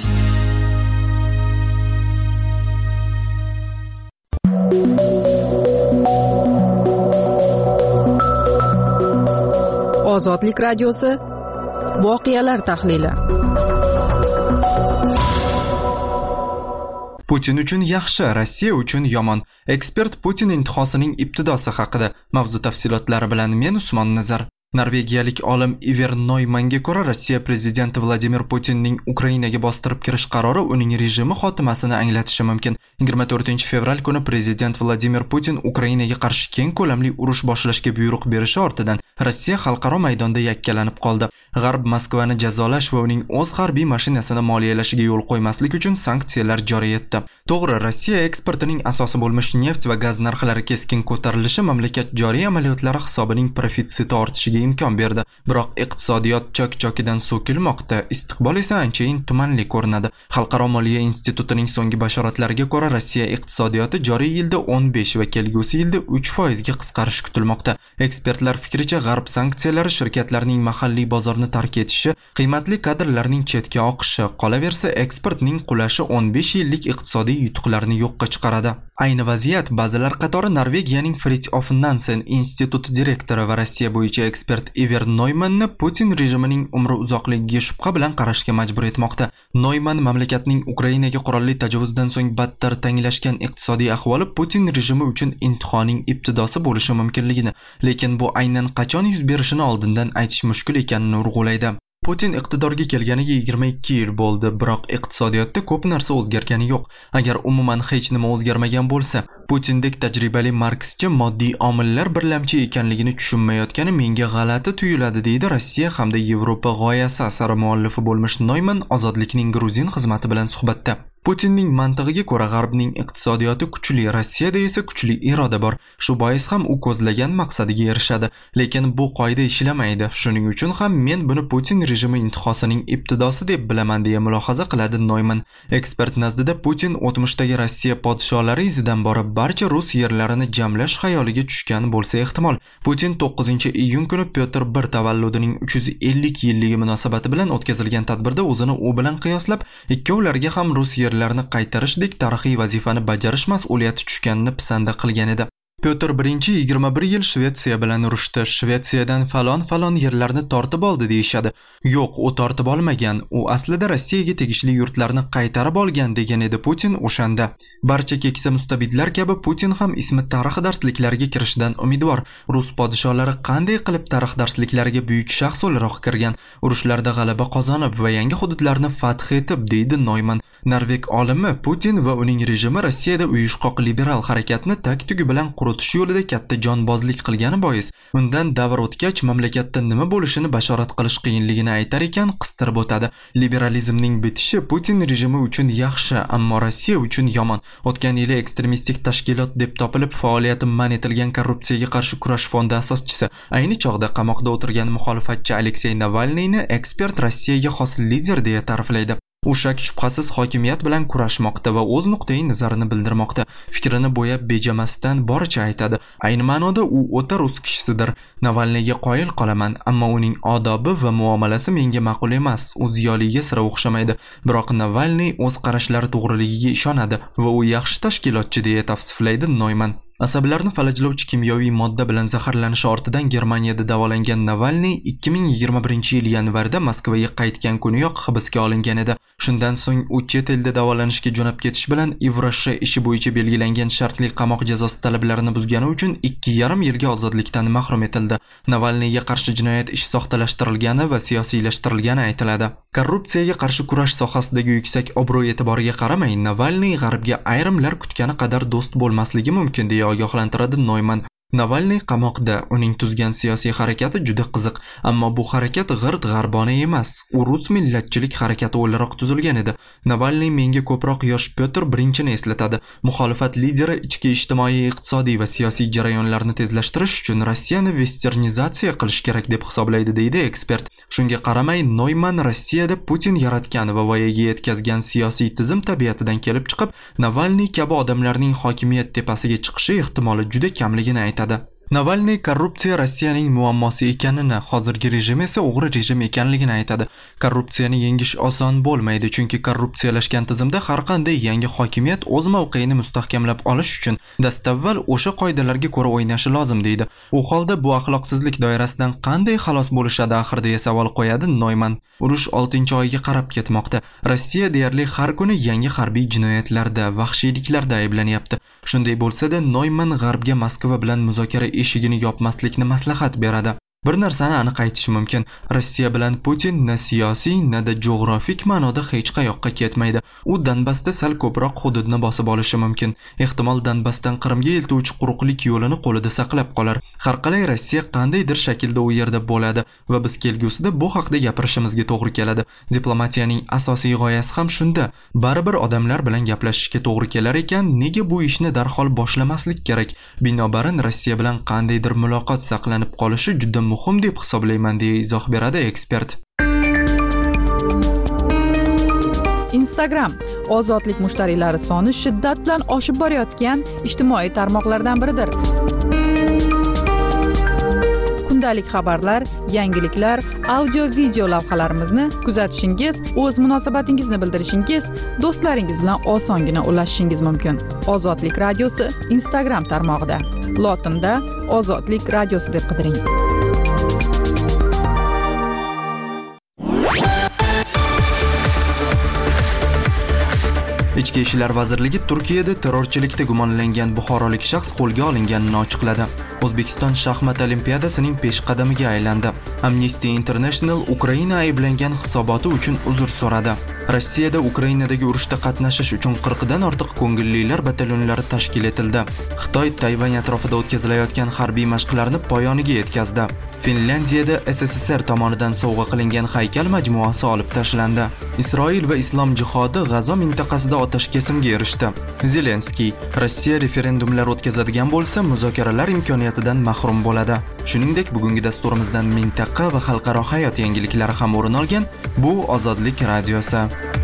Speaker 10: Ozodlik radiosi voqealar tahlili.
Speaker 1: Putin uchun yaxshi, Rossiya uchun yomon. Ekspert Putin intihosining ibtidosi haqida. Mavzu tafsilotlari bilan men Usmon Nazar. Norvegiyalik olim Iver Neumannga ko'ra, Rossiya prezidenti Vladimir Putinning Ukrainaga bostirib kirish qarori uning rejimi xotimasini anglatishi mumkin. yigirma to'rtinchi fevral kuni prezident Vladimir Putin Ukrainaga qarshi keng ko'lamli urush boshlashga buyruq berishi ortidan Rossiya xalqaro maydonda yakkalanib qoldi. G'arb Moskvani jazolash va uning o'z harbiy mashinasini moliyalashiga yo'l qo'ymaslik uchun sanksiyalar joriy etdi. To'g'ri, Rossiya eksportining asosi bo'lmish neft va gaz narxlari keskin ko'tarilishi mamlakat joriy amaliyotlari hisobining profitsiti ortishiga imkon berdi. Biroq iqtisodiyot chok-chokidan so'kilmoqda, istiqbol esa anchayin tumanli ko'rinadi. Xalqaro moliya institutining so'nggi bashoratlariga ko'ra, Rossiya iqtisodiyoti joriy yilda o'n besh va kelgusi yilda uch foizga qisqarishi kutilmoqda. Ekspertlar fikricha, G'arb sanksiyalari shirkatlarning mahalliy bozorni tark etishi, qiymatli kadrlarning chetga oqishi, qolaversa eksportning qulashi o'n besh yillik iqtisodiy yutuqlarni yo'qqa chiqaradi. Ayni vaziyat ba'zilar qatori Norvegiyaning Fritjof Nansen instituti direktori va Rossiya bo'yicha ekspert ekspert Iver Noymanni Putin rejimining umri uzoqligiga shubha bilan qarashga majbur etmoqda. Noyman mamlakatning Ukrainaga qurolli tajovuzdan so'ng battar tanglashgan iqtisodiy ahvoli Putin rejimi uchun imtihonning ibtidosi bo'lishi mumkinligini, lekin bu aynan qachon yuz berishini oldindan aytish mushkul ekanini urg'ulaydi. Putin iqtidorga kelganiga yigirma ikki yil bo'ldi, biroq iqtisodiyotda ko'p narsa o'zgargani yo'q. Agar umuman hech nima o'zgarmagan bo'lsa, Putindek tajribali markschi moddiy omillar birlamchi ekanligini tushunmayotgani menga g'alati tuyuladi, deydi Rossiya hamda Yevropa g'oyasi asari muallifi bo'lmish Noyman Ozodlikning Gruzin xizmati bilan suhbatda. Putinning mantig'iga ko'ra G'arbning iqtisodiyoti kuchli, Rossiyada esa kuchli iroda bor. Shu bois ham u ko'zlagan maqsadiga erishadi, lekin bu qoida ishlamaydi. Shuning uchun ham men buni Putin rejimi intihosining ibtidosi deb bilaman, deya mulohaza qiladi Noyman. Ekspert nazdida Putin o'tmishdagi Rossiya podsholari izidan borib barcha rus yerlarini jamlash xayoliga tushgan bo'lsa ehtimol. Putin to'qqizinchi iyun kuni Pyotr bir tavalludining uch yuz ellik yilligi munosabati bilan o'tkazilgan tadbirda o'zini u bilan qiyoslab, ikkovlariga ham rus yerlarini qaytarishdek tarixiy vazifani bajarish mas'uliyati tushganini pisanda qilgan edi. Pyotr birinchi yigirma bir yil Shvetsiya bilan urushdi. Shvetsiyadan falon-falon yerlarni tortib oldi deyishadi. Yo'q, u tortib olmagan. U aslida Rossiyaga tegishli yurtlarni qaytarib olgan, degan edi Putin o'shanda. Barcha keksa mustabidlar kabi Putin ham ismi tarix darsliklariga kirishidan umidvor. Rus podsholari qanday qilib tarix darsliklariga buyuk shaxs o'laroq kirgan, urushlarda g'alaba qozonib va yangi hududlarni fath etib, deydi Noyman. Norveg olimi Putin va uning rejimi Rossiyada uyushqoq liberal harakatni tag-tugi bilan quritish yo'lida katta jonbozlik qilgani bois, undan davr o'tgach mamlakatda nima bo'lishini bashorat qilish qiyinligini aytar ekan, qistirib o'tadi. Liberalizmning bitishi Putin rejimi uchun yaxshi, ammo Rossiya uchun yomon. O'tgan yili ekstremistik tashkilot deb topilib faoliyati man etilgan Korrupsiyaga qarshi kurash fondi asoschisi, ayni chog'da qamoqda o'tirgan muxolifatchi Aleksey Navalniyni ekspert Rossiyaga xos lider deya ta'riflaydi. U shak shubhasiz hokimiyat bilan kurashmoqda va o'z nuqtai nazarini bildirmoqda. Fikrini bo'yab bejamasdan boricha aytadi. Ayni ma'noda u o'ta rus kishisidir. Navalniyga qoyil qolaman, ammo uning odobi va muomalasi menga ma'qul emas. U ziyoliga sira o'xshamaydi. Biroq Navalniy o'z qarashlari to'g'riligiga ishonadi va u yaxshi tashkilotchi, deya tavsiflaydi Noyman. Asablarni falajlovchi kimyoviy modda bilan zaharlanishi ortidan Germaniyada davolangan Navalniy ikki ming yigirma birinchi yil yanvarda Moskvaga qaytgan kuniyoq hibsga olingan edi. Shundan so'ng u chet elda davolanishga jo'nab ketish bilan Evroshiya ishi bo'yicha belgilangan shartli qamoq jazosi talablarini buzgani uchun ikki yarim yilga ozodlikdan mahrum etildi. Navalniyga qarshi jinoyat ishi soxtalashtirilgani va siyosiylashtirilgani aytiladi. Korrupsiyaga qarshi kurash sohasidagi yuksak obro' e'tiboriga qaramay, Navalniy G'arbga ayrimlar kutgani qadar do'st bo'lmasligi mumkin, deya ogohlantiradi Noyman. Navalniy qamoqda, uning tuzgan siyosiy harakati juda qiziq, ammo bu harakat g'irt g'arbona emas. U rus millatchilik harakati o'laroq tuzilgan edi. Navalniy menga ko'proq yosh Pyotr birinchini eslatadi. Muxolifat lideri ichki ijtimoiy, iqtisodiy va siyosiy jarayonlarni tezlashtirish uchun Rossiyani westernizatsiya qilish kerak deb hisoblaydi, deydi ekspert. Shunga qaramay, Noyman Rossiyada Putin yaratgan va voyaga yetkazgan siyosiy tizim tabiatidan kelib chiqib, Navalniy kabi odamlarning hokimiyat tepasiga chiqishi ehtimoli juda kamligini aytadi. Navalniy korrupsiya Rossiyaning muammosi ekanini, hozirgi rejim esa o'g'ri rejim ekanligini aytadi. Korrupsiyani yengish oson bo'lmaydi, chunki korrupsiyalashgan tizimda har qanday yangi hokimiyat o'z mavqeini mustahkamlab olish uchun dastavval o'sha qoidalarga ko'ra o'ynashi lozim, deydi. U holda bu axloqsizlik doirasidan qanday xalos bo'lishadi axir, deya savol qo'yadi Noyman. Urush oltinchi oyga qarab ketmoqda. Rossiya deyarli har kuni yangi harbiy jinoyatlarda, vahshiyliklarda ayblanyapti. Shunday bo'lsa-da, Noyman G'arbga Moskva bilan muzokara eshigini yopmaslikni maslahat beradi. Bir narsani aniq aytish mumkin. Rossiya bilan Putin na siyosiy, na da geografik ma'noda hech qayoqqa ketmaydi. U Donbassda sal ko'proq hududni bosib olishi mumkin. Ehtimol Donbassdan Qrimga eltuvchi quruqlik yo'lini qo'lida saqlab qolar. Har qalay Rossiya qandaydir shaklda u yerda bo'ladi va biz kelgusida bu haqda gapirishimizga to'g'ri keladi. Diplomatiyaning asosiy g'oyasi ham shunda. Baribir odamlar bilan gaplashishga to'g'ri kelar ekan, nega bu ishni darhol boshlamaslik kerak? Binobarin Rossiya bilan qandaydir muloqot saqlanib qolishi juda muhim deb hisoblayman, deya izoh beradi ekspert.
Speaker 10: Instagram ozodlik mushtariylari soni shiddat bilan oshib borayotgan ijtimoiy tarmoqlardan biridir. Kundalik xabarlar, yangiliklar, audio-video lavhalarimizni kuzatishingiz, o'z munosabatingizni bildirishingiz, do'stlaringiz bilan osongina ulashishingiz mumkin. Ozodlik radiosi Instagram tarmog'ida. Lotinda Ozodlik radiosi deb qidiring.
Speaker 1: Ichki ishlar vazirligi Turkiyada terrorchilikda gumonlangan buxorolik shaxs qo'lga olinganini ochiqladi. O'zbekiston shaxmat olimpiadasining peshqadamiga aylandi. Amnesty International Ukraina ayblangan hisoboti uchun uzr so'radi. Rossiyada Ukrainadagi urushda qatnashish uchun qirqdan ortiq ko'ngillilar batalyonlari tashkil etildi. Xitoy Tayvan atrofida o'tkazilayotgan harbiy mashqlarni poyoniga yetkazdi. Finlyandiyada S S S R tomonidan sovg'a qilingan haykal majmuasi olib tashlandi. Isroil va islom jihodi G'azo mintaqasida otashkesimga erishdi. Zelenskiy Rossiya referendumlar o'tkazadigan bo'lsa, muzokaralar imkoniyatidan mahrum bo'ladi. Shuningdek, bugungi dasturimizdan mintaqa va xalqaro hayot yangiliklari ham o'rin olgan. Bu Ozodlik radiosi.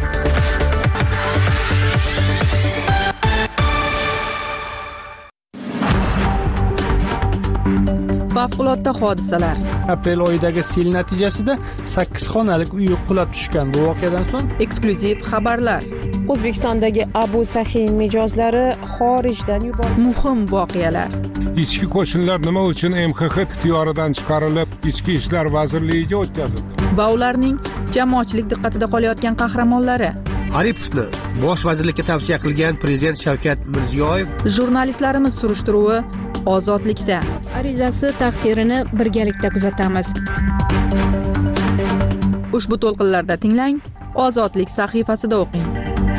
Speaker 10: Favqulodda hodisalar.
Speaker 3: Aprel oyidagi sel natijasida sakkiz xonalik uy qulab tushgan. Bu voqeadan so'ng
Speaker 10: eksklyuziv xabarlar.
Speaker 4: O'zbekistondagi Abu Sahin mijozlari xorijdan yuborildi.
Speaker 10: Muhim voqealar.
Speaker 12: Ichki qo'shinlar nima uchun M X X ixtiyoridan chiqarilib, Ichki ishlar vazirligiga o'tkazildi?
Speaker 10: Va ularning jamoatchilik diqqatida qolayotgan qahramonlari.
Speaker 13: Aripovni bosh vazirlikka tavsiya qilgan prezident Shavkat Mirziyoyev.
Speaker 10: Jurnalistlarimiz surishtiruvi Ozodlikda.
Speaker 14: Arizasi taqdirini birgalikda kuzatamiz.
Speaker 10: Ushbu to'lqinlarda tinglang, Ozodlik sahifasida o'qing.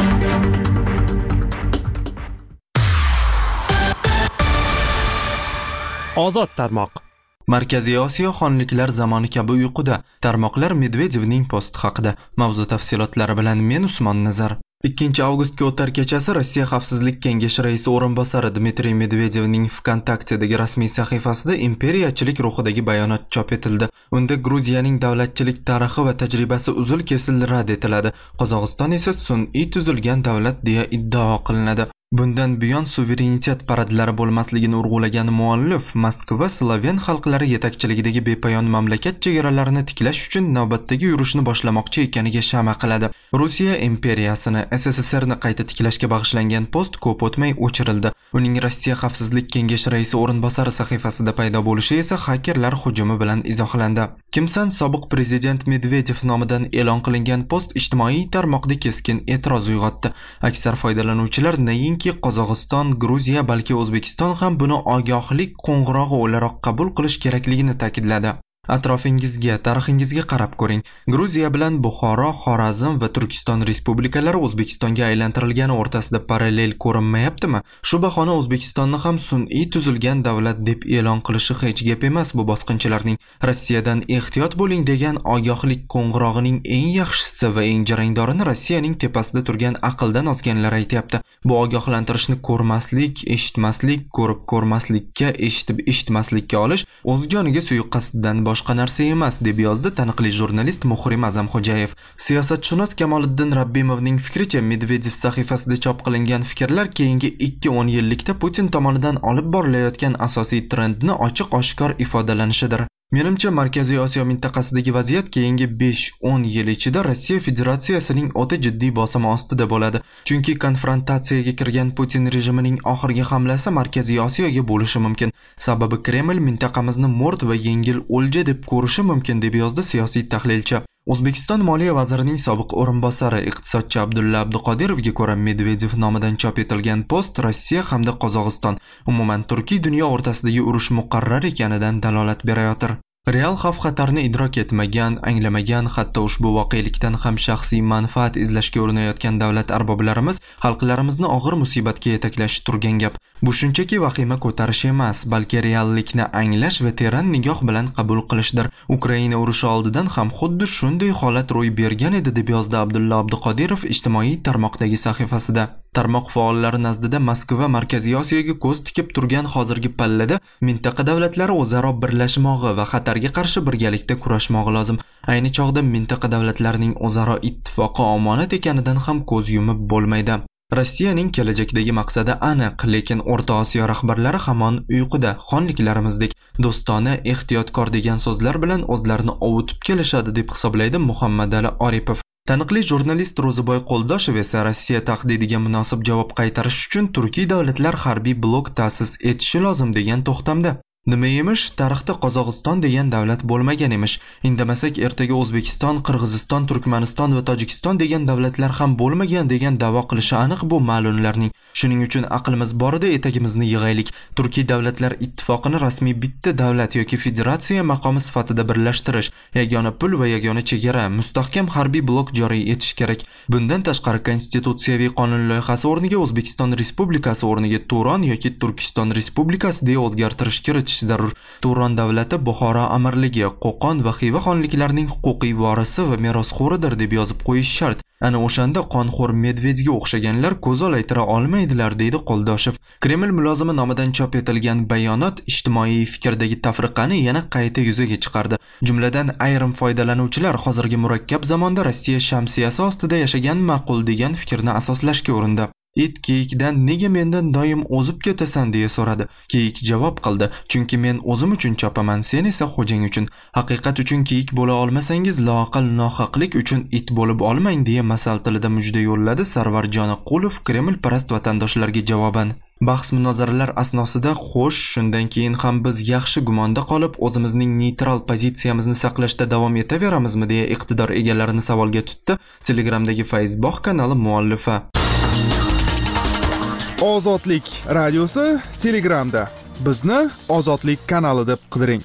Speaker 15: Ozod tarmoq.
Speaker 1: Markaziy Osiyo xonliklar zamoni kabi uyquda. Tarmoqlar Medvedevning posti haqida. Mavzu tafsilotlari bilan men Usmon Nazar. ikkinchi avgustga o'tar kechasi Rossiya Xavfsizlik kengashi raisi o'rinbosari Dmitriy Medvedevning VKontaktedagi rasmiy sahifasida imperiyachilik ruhidagi bayonot chop etildi. Unda Gruziyaning davlatchilik tarixi va tajribasi uzil-kesil rad etiladi. Qozog'iston esa sun'iy tuzilgan davlat deya iddao qilinadi. Bundan buyon suverenitet paradlari bo'lmasligini urg'ulagan muallif Moskva Slaven xalqlari yetakchiligidagi bepoyon mamlakat chegaralarini tiklash uchun navbatdagi yurishni boshlamoqchi ekaniga shama qiladi. Rossiya imperiyasini S S S Rni qayta tiklashga bag'ishlangan post ko'p o'tmay o'chirildi. Uning Rossiya Xavfsizlik kengashi raisi o'rinbosari sahifasida paydo bo'lishi esa hakerlar hujumi bilan izohlandi. Kimsan sobiq prezident Medvedev nomidan e'lon qilingan post ijtimoiy tarmoqda keskin e'tiroz uyg'otdi. Aksar foydalanuvchilar nayin ki Qozog'iston, Gruziya, balki O'zbekiston ham buni ogohlik qo'ng'irog'i o'laroq qabul qilish kerakligini ta'kidladi. Atrofingizga, tarixingizga qarab ko'ring. Gruziya bilan Buxoro, Xorazm va Turkiston respublikalari O'zbekistonga aylantirilgani o'rtasida parallel ko'rinmayaptimi? Shu bahona O'zbekistonni ham sun'iy tuzilgan davlat deb e'lon qilishi hech gap emas bu bosqinchilarning. Rossiyadan ehtiyot bo'ling degan ogohlik qo'ng'irog'ining eng yaxshisi va eng jarangdorini Rossiyaning tepasida turgan aqldan ozganlar aytayapti. Bu ogohlantirishni ko'rmaslik, eshitmaslik, ko'rib ko'rmaslikka, eshitib eshitmaslikka olish o'z joniga suiqasddan boshqa narsa emas, deb yozdi taniqli jurnalist Muhrim Azamxo'jayev. Siyosatshunos Kamoliddin Rabbimovning fikricha, Medvedev sahifasida chop qilingan fikrlar keyingi ikki o'n yillikda Putin tomonidan olib borilayotgan asosiy trendni ochiq-oshkor ifodalanishidir. Menimcha, Markaziy Osiyo mintaqasidagi vaziyat keyingi besh o'n yil ichida Rossiya Federatsiyasining o'ta jiddiy bosimi ostida bo'ladi. Chunki konfrontatsiyaga kirgan Putin rejimining oxirgi hamlasi Markaziy Osiyoga bo'lishi mumkin. Sababi Kreml mintaqamizni mo'rt va yengil o'lja deb ko'rishi mumkin, deb yozdi siyosiy tahlilchi. O'zbekiston Moliya vazirining sobiq o'rinbosari iqtisodchi Abdulla Abduqodirovga ko'ra, Medvedev nomidan chop etilgan post Rossiya hamda Qozog'iston, umuman Turkiy dunyo o'rtasidagi urush muqarrar ekanidan dalolat berayotir. Real xavf-xatarni idrok etmagan, anglamagan, hatto ushbu voqelikdan ham shaxsiy manfaat izlashga urinayotgan davlat arboblarimiz xalqlarimizni og'ir musibatga yetaklashi turgan gap. Bu shunchaki vahima ko'tarish emas, balki reallikni anglash va teran nigoh bilan qabul qilishdir. Ukraina urushi oldidan ham xuddi shunday holat ro'y bergan edi, deb yozdi Abdulla Abduqodirov ijtimoiy tarmoqdagi sahifasida. Tarmoq faollari nazdida Moskva Markaziy Osiyoga ko'z tikib turgan hozirgi pallada mintaqa davlatlari o'zaro birlashmog'i va xatarga qarshi birgalikda kurashmog'i lozim. Ayni chog'da mintaqa davlatlarining o'zaro ittifoqi omonat ekanidan ham ko'z yumib bo'lmaydi. Rossiyaning kelajakdagi maqsadi aniq, lekin O'rta Osiyo rahbarlari hamon uyquda, xonliklarimizdek do'stona, ehtiyotkor degan so'zlar bilan o'zlarini ovutib kelishadi, deb hisoblaydi Muhammadali Oripov. Taniqli jurnalist Ro'ziboy Qo'ldoshev esa Rossiya tahdidiga munosib javob qaytarish uchun Turkiy davlatlar harbiy blok ta'sis etishi lozim degan to'xtamda. Nima emish, tarixda Qozog'iston degan davlat bo'lmagan emish. Indamasak ertaga O'zbekiston, Qirg'iziston, Turkmaniston va Tojikiston degan davlatlar ham bo'lmagan degan da'vo qilishi aniq bu ma'lumlarning. Shuning uchun aqlimiz borida etagimizni yig'aylik. Turkiy davlatlar ittifoqini rasmiy bitta davlat yoki federatsiya maqomi sifatida birlashtirish, yagona pul va yagona chegara, mustahkam harbiy blok joriy etish kerak. Bundan tashqari konstitutsiyaviy qonun loyihasi o'rniga O'zbekiston Respublikasi o'rniga Turon yoki Turkiston Respublikasi deya o'zgartirish kiritish zarur. Turon davlati Buxoro amirligi, Qo'qon va Xiva xonliklarining huquqiy vorisi va merosxo'ridir deb yozib qo'yish shart. Ana o'shanda qonxo'r Medvedga o'xshaganlar ko'z olaytira olmaydilar, deydi Qo'ldoshev. Kreml mulozimi nomidan chop etilgan bayonot ijtimoiy fikrdagi tafriqani yana qayta yuzaga chiqardi. Jumladan ayrim foydalanuvchilar hozirgi murakkab zamonda Rossiya shamsiyasi ostida yashagan ma'qul degan fikrni asoslashga urindi. It kiyikdan nega mendan doim o'zib ketasan deya so'radi. Kiyik javob qildi: chunki men o'zim uchun chopaman, sen esa xo'jang uchun. Haqiqat uchun kiyik bo'la olmasangiz, loaqal nohaqlik uchun it bo'lib olmang deya masal tilida mujda yo'lladi Sarvarjon Qulov Kreml parast vatandoshlarga javoban. Bahs munozaralar asnosida xo'sh, shundan keyin ham biz yaxshi gumonda qolib, o'zimizning neytral pozitsiyamizni saqlashda davom etaveramizmi deya iqtidor egalarini savolga tutdi Telegramdagi Facebook kanali muallifi.
Speaker 2: Ozodlik radiosi Telegramda. Bizni Ozodlik kanali deb qidiring.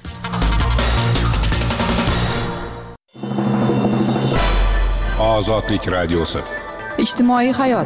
Speaker 12: Ozodlik radiosi.
Speaker 10: Ijtimoiy hayot.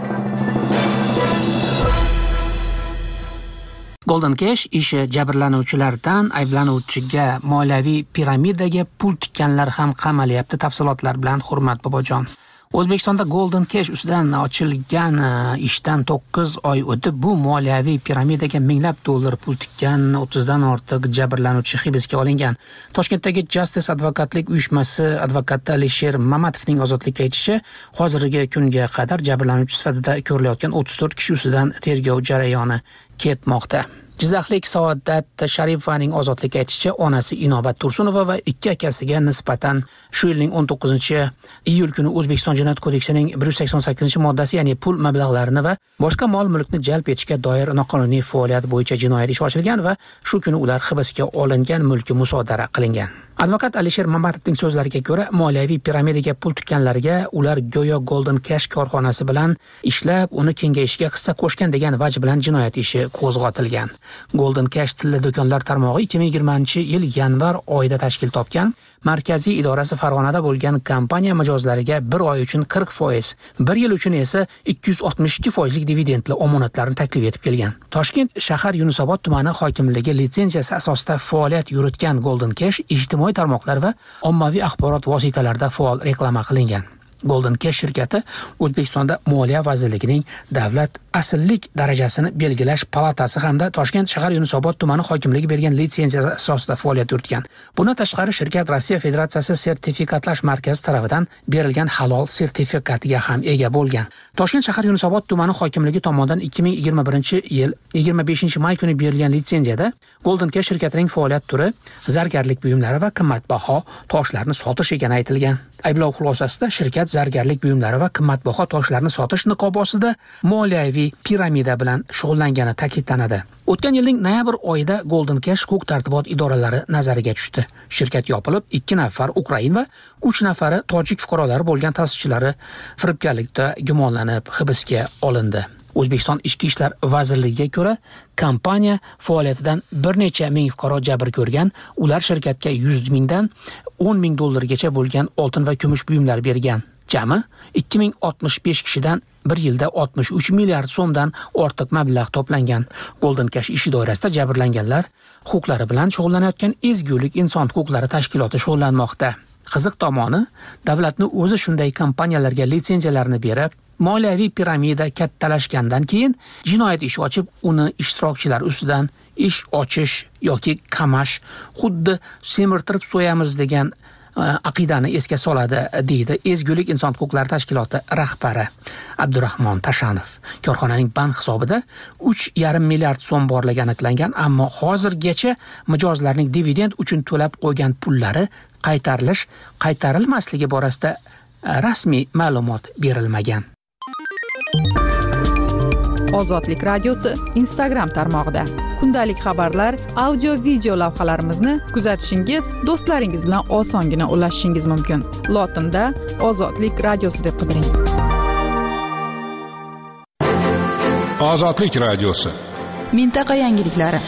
Speaker 13: Golden Cash ishi jabrlanuvchilardan ayblanuvchiga moliyaviy piramidaga pul tikkanlar ham qamalyapti. Tafsilotlar bilan Hurmat Bobojon. O'zbekistonda Golden Cash ustidan ochilgan ishdan to'qqiz oy o'tib, bu moliyaviy piramidaga minglab dollar pul tikkan o'ttizdan ortiq jabrlanuvchi hibsga olingan. Toshkentdagi Justice advokatlik uyushmasi advokati Alisher Mamatovning ozodlikka aytishi, hozirgi kunga qadar jabrlanuvchi sifatida ko'rilayotgan o'ttiz to'rt kishi ustidan tergov jarayoni ketmoqda. Jizzaxlik Saodat Sharipovaning ozodlikka aytishicha, onasi Inobat Tursunova va ikki akasiga nisbatan shu yilning o'n to'qqizinchi iyul kuni O'zbekiston Jinoyat kodeksining bir yuz sakson sakkizinchi moddasi, ya'ni pul mablag'larini va boshqa mol-mulkni jalb etishga doir noqonuniy faoliyat bo'yicha jinoyat ishi ochilgan va shu kuni ular hibsga olingan, mulki musodara qilingan. Advokat Alisher Mamatovning so'zlariga ko'ra, moliyaviy piramidaga pul tikkanlarga ular go'yo Golden Cash korxonasi bilan ishlab, uni kengayishiga hissa qo'shgan degan vaj bilan jinoyat ishi qo'zg'atilgan. Golden Cash tilla do'konlar tarmog'i ikki ming yigirmanchi yil yanvar oyida tashkil topgan. Markaziy idorasi Farg'onada bo'lgan kompaniya mijozlariga bir oy uchun qirq foiz, bir yil uchun esa ikki yuz oltmish ikki foizlik dividendli omonatlarni taklif etib kelgan. Toshkent shahar Yunusobod tumani hokimligi litsenziyasi asosida faoliyat yuritgan Golden Cash ijtimoiy tarmoqlar va ommaviy axborot vositalarida faol reklama qilingan. Golden Cash shirkati O'zbekistonda Moliya vazirligining davlat asillik darajasini belgilash palatasi hamda Toshkent shahar Yunusobod tumani hokimligi bergan litsenziyasi asosida faoliyat yuritgan. Bundan tashqari shirkat Rossiya Federatsiyasi sertifikatlash markazi tomonidan berilgan halol sertifikatiga ham ega bo'lgan. Toshkent shahar Yunusobod tumani hokimligi tomonidan ikki ming yigirma birinchi yil yigirma beshinchi may kuni berilgan litsenziyada Golden Cash shirkatining faoliyat turi zargarlik buyumlari va qimmatbaho toshlarni sotish ekani aytilgan. Ayblov xulosasida shirkat zargarlik buyumlari va qimmatbaho toshlarni sotish niqobi ostida moliyaviy piramida bilan shug'ullangani ta'kidlanadi. O'tgan yilning noyabr oyida Golden Cash huquq tartibot idoralari nazariga tushdi. Shirkat yopilib, ikki nafar Ukrain va uch nafari tojik fuqarolari bo'lgan ta'sischilari firibgarlikda gumonlanib hibsga olindi. O'zbekiston Ichki ishlar vazirligiga ko'ra, kompaniya faoliyatidan bir necha ming fuqaro jabr ko'rgan, ular shirkatga yuz mingdan o'n ming dollargacha bo'lgan oltin va kumush buyumlar bergan. Jami ikki ming oltmish besh kishidan bir yilda oltmish uch milliard so'mdan ortiq mablag' to'plangan. Golden Cash ishi doirasida jabrlanganlar huquqlari bilan shug'ullanayotgan Ezgulik inson huquqlari tashkiloti shug'ullanmoqda. Qiziq tomoni, davlatni o'zi shunday kompaniyalarga litsenziyalarni berib, moliyaviy piramida kattalashgandan keyin jinoyat ishi ochib, uni ishtirokchilar ustidan ish ochish yoki qamash, xuddi semirtirib so'yamiz degan aqidani esga soladi, deydi Ezgulik inson huquqlari tashkiloti rahbari Abdurahmon Tashanov. Korxonaning bank hisobida uch yarim milliard so'm borligi aniqlangan, ammo hozirgacha mijozlarning dividend uchun to'lab qo'ygan pullari qaytarilish, qaytarilmasligi borasida rasmiy ma'lumot berilmagan.
Speaker 10: Ozodlik radiosi Instagram tarmog'ida. Kundalik xabarlar, audio, video lavhalarimizni kuzatishingiz, do'stlaringiz bilan osongina ulashishingiz mumkin. Lotinda Ozodlik radiosi deb qidiring.
Speaker 12: Ozodlik radiosi.
Speaker 10: Mintaqa yangiliklari.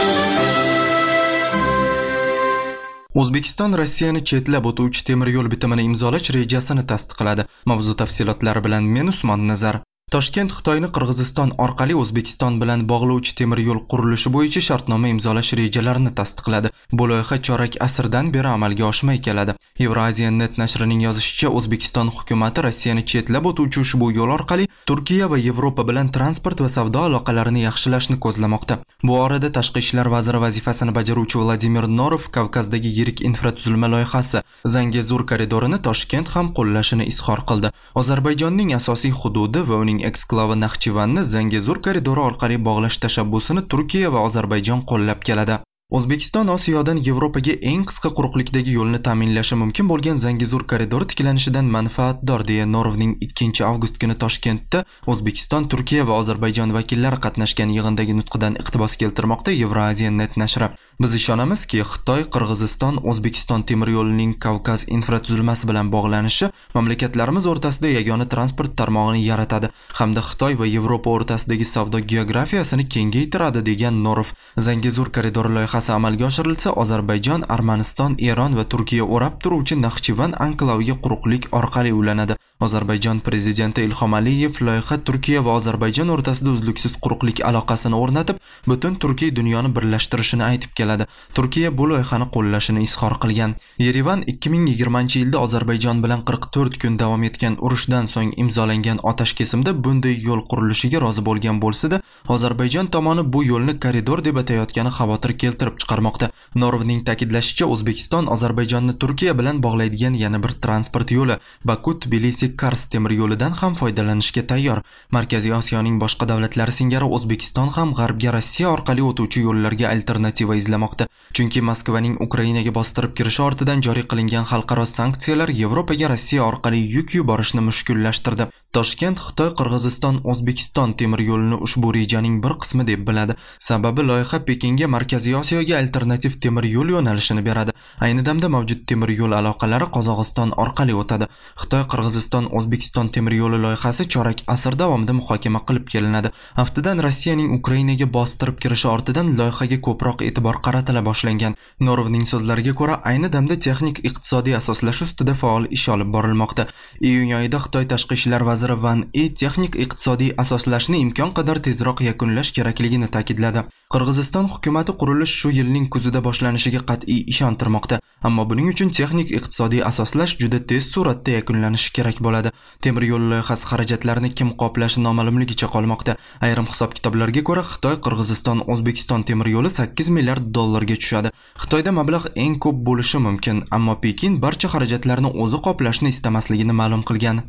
Speaker 1: O'zbekiston Rossiyani chetlab o'tuvchi temir yo'l bitimini imzolash rejasini tasdiqladi. Mavzu tafsilotlari bilan men Usmon Nazar. Toshkent Xitoyni Qirg'iziston orqali O'zbekiston bilan bog'lovchi temir yo'l qurilishi bo'yicha shartnoma imzolash rejalarini tasdiqladi. Bu loyiha chorak asrdan beri amalga oshmay keladi. Eurasia net nashrining yozishicha, O'zbekiston hukumatı Rossiyani chetlab o'tuvchi ushbu yo'l orqali Turkiya va Yevropa bilan transport va savdo aloqalarini yaxshilashni ko'zlamoqda. Bu orada Tashqi ishlar vaziri vazifasini bajaruvchi Vladimir Norov Kavkazdagi yirik infratuzilma loyihasi Zangezur koridorini Toshkent ham qo'llashini izhor qildi. Ozarbayjonning asosiy hududi va uning eksklavi Naxchivanni Zangezur koridori orqali bog'lash tashabbusini Turkiya va Ozarbayjon qo'llab keladi. O'zbekiston Osiyodan Yevropaga eng qisqa quruqlikdagi yo'lni ta'minlashi mumkin bo'lgan Zangezur koridori tiklanishidan manfaatdor deya Norovning ikkinchi avgust kuni Toshkentda O'zbekiston, Turkiya va Ozarbayjon vakillari qatnashgan yig'indagi nutqidan iqtibos keltirmoqda Eurasia net nashri. Biz ishonamizki, Xitoy, Qirg'iziston, O'zbekiston temir yo'lining Kavkaz infratuzilmasi bilan bog'lanishi mamlakatlarimiz o'rtasida yagona transport tarmog'ini yaratadi hamda Xitoy va Yevropa o'rtasidagi savdo geografiyasini kengaytiradi degan Norov. Zangezur koridori loyihasi amalga oshirilsa, Ozarbayjon, Armaniston, Eron va Turkiya o'rab turuvchi Naxchivan anklaviga quruqlik orqali ulanadi. Ozarbayjon prezidenti Ilhom Aliyev loyiha Turkiya va Ozarbayjon o'rtasida uzluksiz quruqlik aloqasini o'rnatib, butun Turkiy dunyoni birlashtirishini aytib keladi. Turkiya bu loyihani qo'llashini izhor qilgan. Yerevan ikki ming yigirmanchi yilda Ozarbayjon bilan qirq to'rt kun davom etgan urushdan so'ng imzolangan otashkesimda bunday yo'l qurilishiga rozi bo'lgan bo'lsa-da, Ozarbayjon tomoni bu yo'lni koridor deb atayotgani xavotir keltirib chiqarmoqda. Norovning ta'kidlashicha, O'zbekiston Ozarbayjonni Turkiya bilan bog'laydigan yana bir transport yo'li Baku-Tbilisi-Kars temir yo'lidan ham foydalanishga tayyor. Markaziy Osiyoning boshqa davlatlari singari O'zbekiston ham g'arbga Rossiya orqali o'tuvchi yo'llarga alternativa izlamoqda. Chunki Moskvaning Ukrainaga bostirib kirishi ortidan joriy qilingan xalqaro sanksiyalar Yevropaga Rossiya orqali yuk yuborishni mushkullashtirdi. Toshkent Xitoy, Qirg'iziston, O'zbekiston temir yo'lini ushbu rejaning bir qismi deb biladi. Sababi loyiha Pekinga Markaziy Osiyoga alternativ temir yo'l yo'nalishini beradi. Ayni damda mavjud temir yo'l aloqalari Qozog'iston orqali o'tadi. Xitoy, Qirg'iziston, O'zbekiston temir yo'li loyihasi chorak asr davomida muhokama qilib kelinadi. Haftadan Rossiyaning Ukrainaga bostirib kirishi ortidan loyihaga ko'proq e'tibor qaratila boshlangan. Norovning so'zlariga ko'ra, ayni damda texnik iqtisodiy asoslash ustida faol ish olib borilmoqda. Iyun oyida Xitoy tashqi ishlar vaziri Van E texnik iqtisodiy asoslashni imkon qadar tezroq yakunlash kerakligini ta'kidladi. Qirg'iziston hukumatı qurilish shu yilning kuzida boshlanishiga qat'iy ishontirmoqda, ammo buning uchun texnik iqtisodiy asoslash juda tez suratda yakunlanishi kerak bo'ladi. Temir yo'l loyihasi xarajatlarini kim qoplashi noma'lumligicha qolmoqda. Ayrim hisob-kitoblarga ko'ra, Xitoy, Qirg'iziston, O'zbekiston temir yo'li sakkiz milliard dollarga tushadi. Xitoyda mablag' eng ko'p bo'lishi mumkin, ammo Pekin barcha xarajatlarni o'zi qoplashni istamasligini ma'lum qilgan.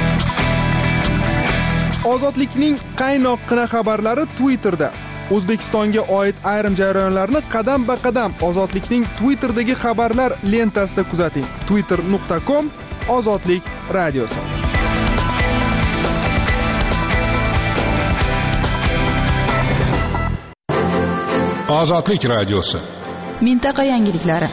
Speaker 2: Ozodlikning qaynoqqina xabarlari Twitterda. O'zbekistonga oid ayrim jarayonlarni qadam-ba-qadam Ozodlikning Twitterdagi xabarlar lentasida kuzating. twitter nuqta com Ozodlik radiosi.
Speaker 12: Ozodlik radiosi.
Speaker 10: Mintaqa yangiliklari.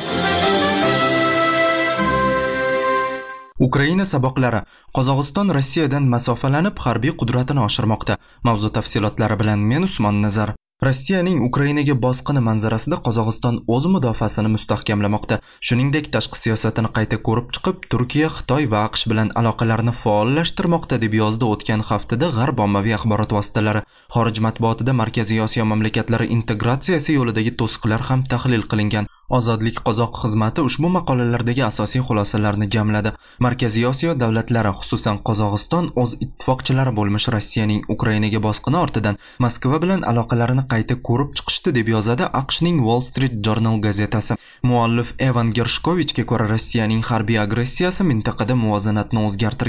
Speaker 1: Ukraina saboqlari. Qozog'iston Rossiyadan masofalanib harbiy qudratini oshirmoqda. Mavzu tafsilotlari bilan men Usmon Nazar. Rossiyaning Ukrainaga bosqini manzarasida Qozog'iston o'z mudofaasini mustahkamlamoqda. Shuningdek, tashqi siyosatini qayta ko'rib chiqib, Turkiya, Xitoy va AQSh bilan aloqalarni faollashtirmoqda deb yozdi o'tgan haftada G'arb ommaviy axborot vositalari. Xorij matbuotida Markaziy Osiyo mamlakatlari integratsiyasi yo'lidagi to'siqlar ham tahlil qilingan. Ozodlik Qozoq xizmati ushbu maqolalardagi asosiy xulosalarni jamladi. Markaziy Osiyo davlatlari, xususan Qozog'iston, o'z ittifoqchilari bo'lmish Rossiyaning Ukrainaga bosqini ortidan Moskva bilan aloqalarini qayta ko'rib chiqishdi deb yozadi AQShning Wall Street Journal gazetasi. Muallif Evan Gershkovichga ko'ra, Rossiyaning harbiy agressiyasi mintaqada muvozanatni o'zgartirgan.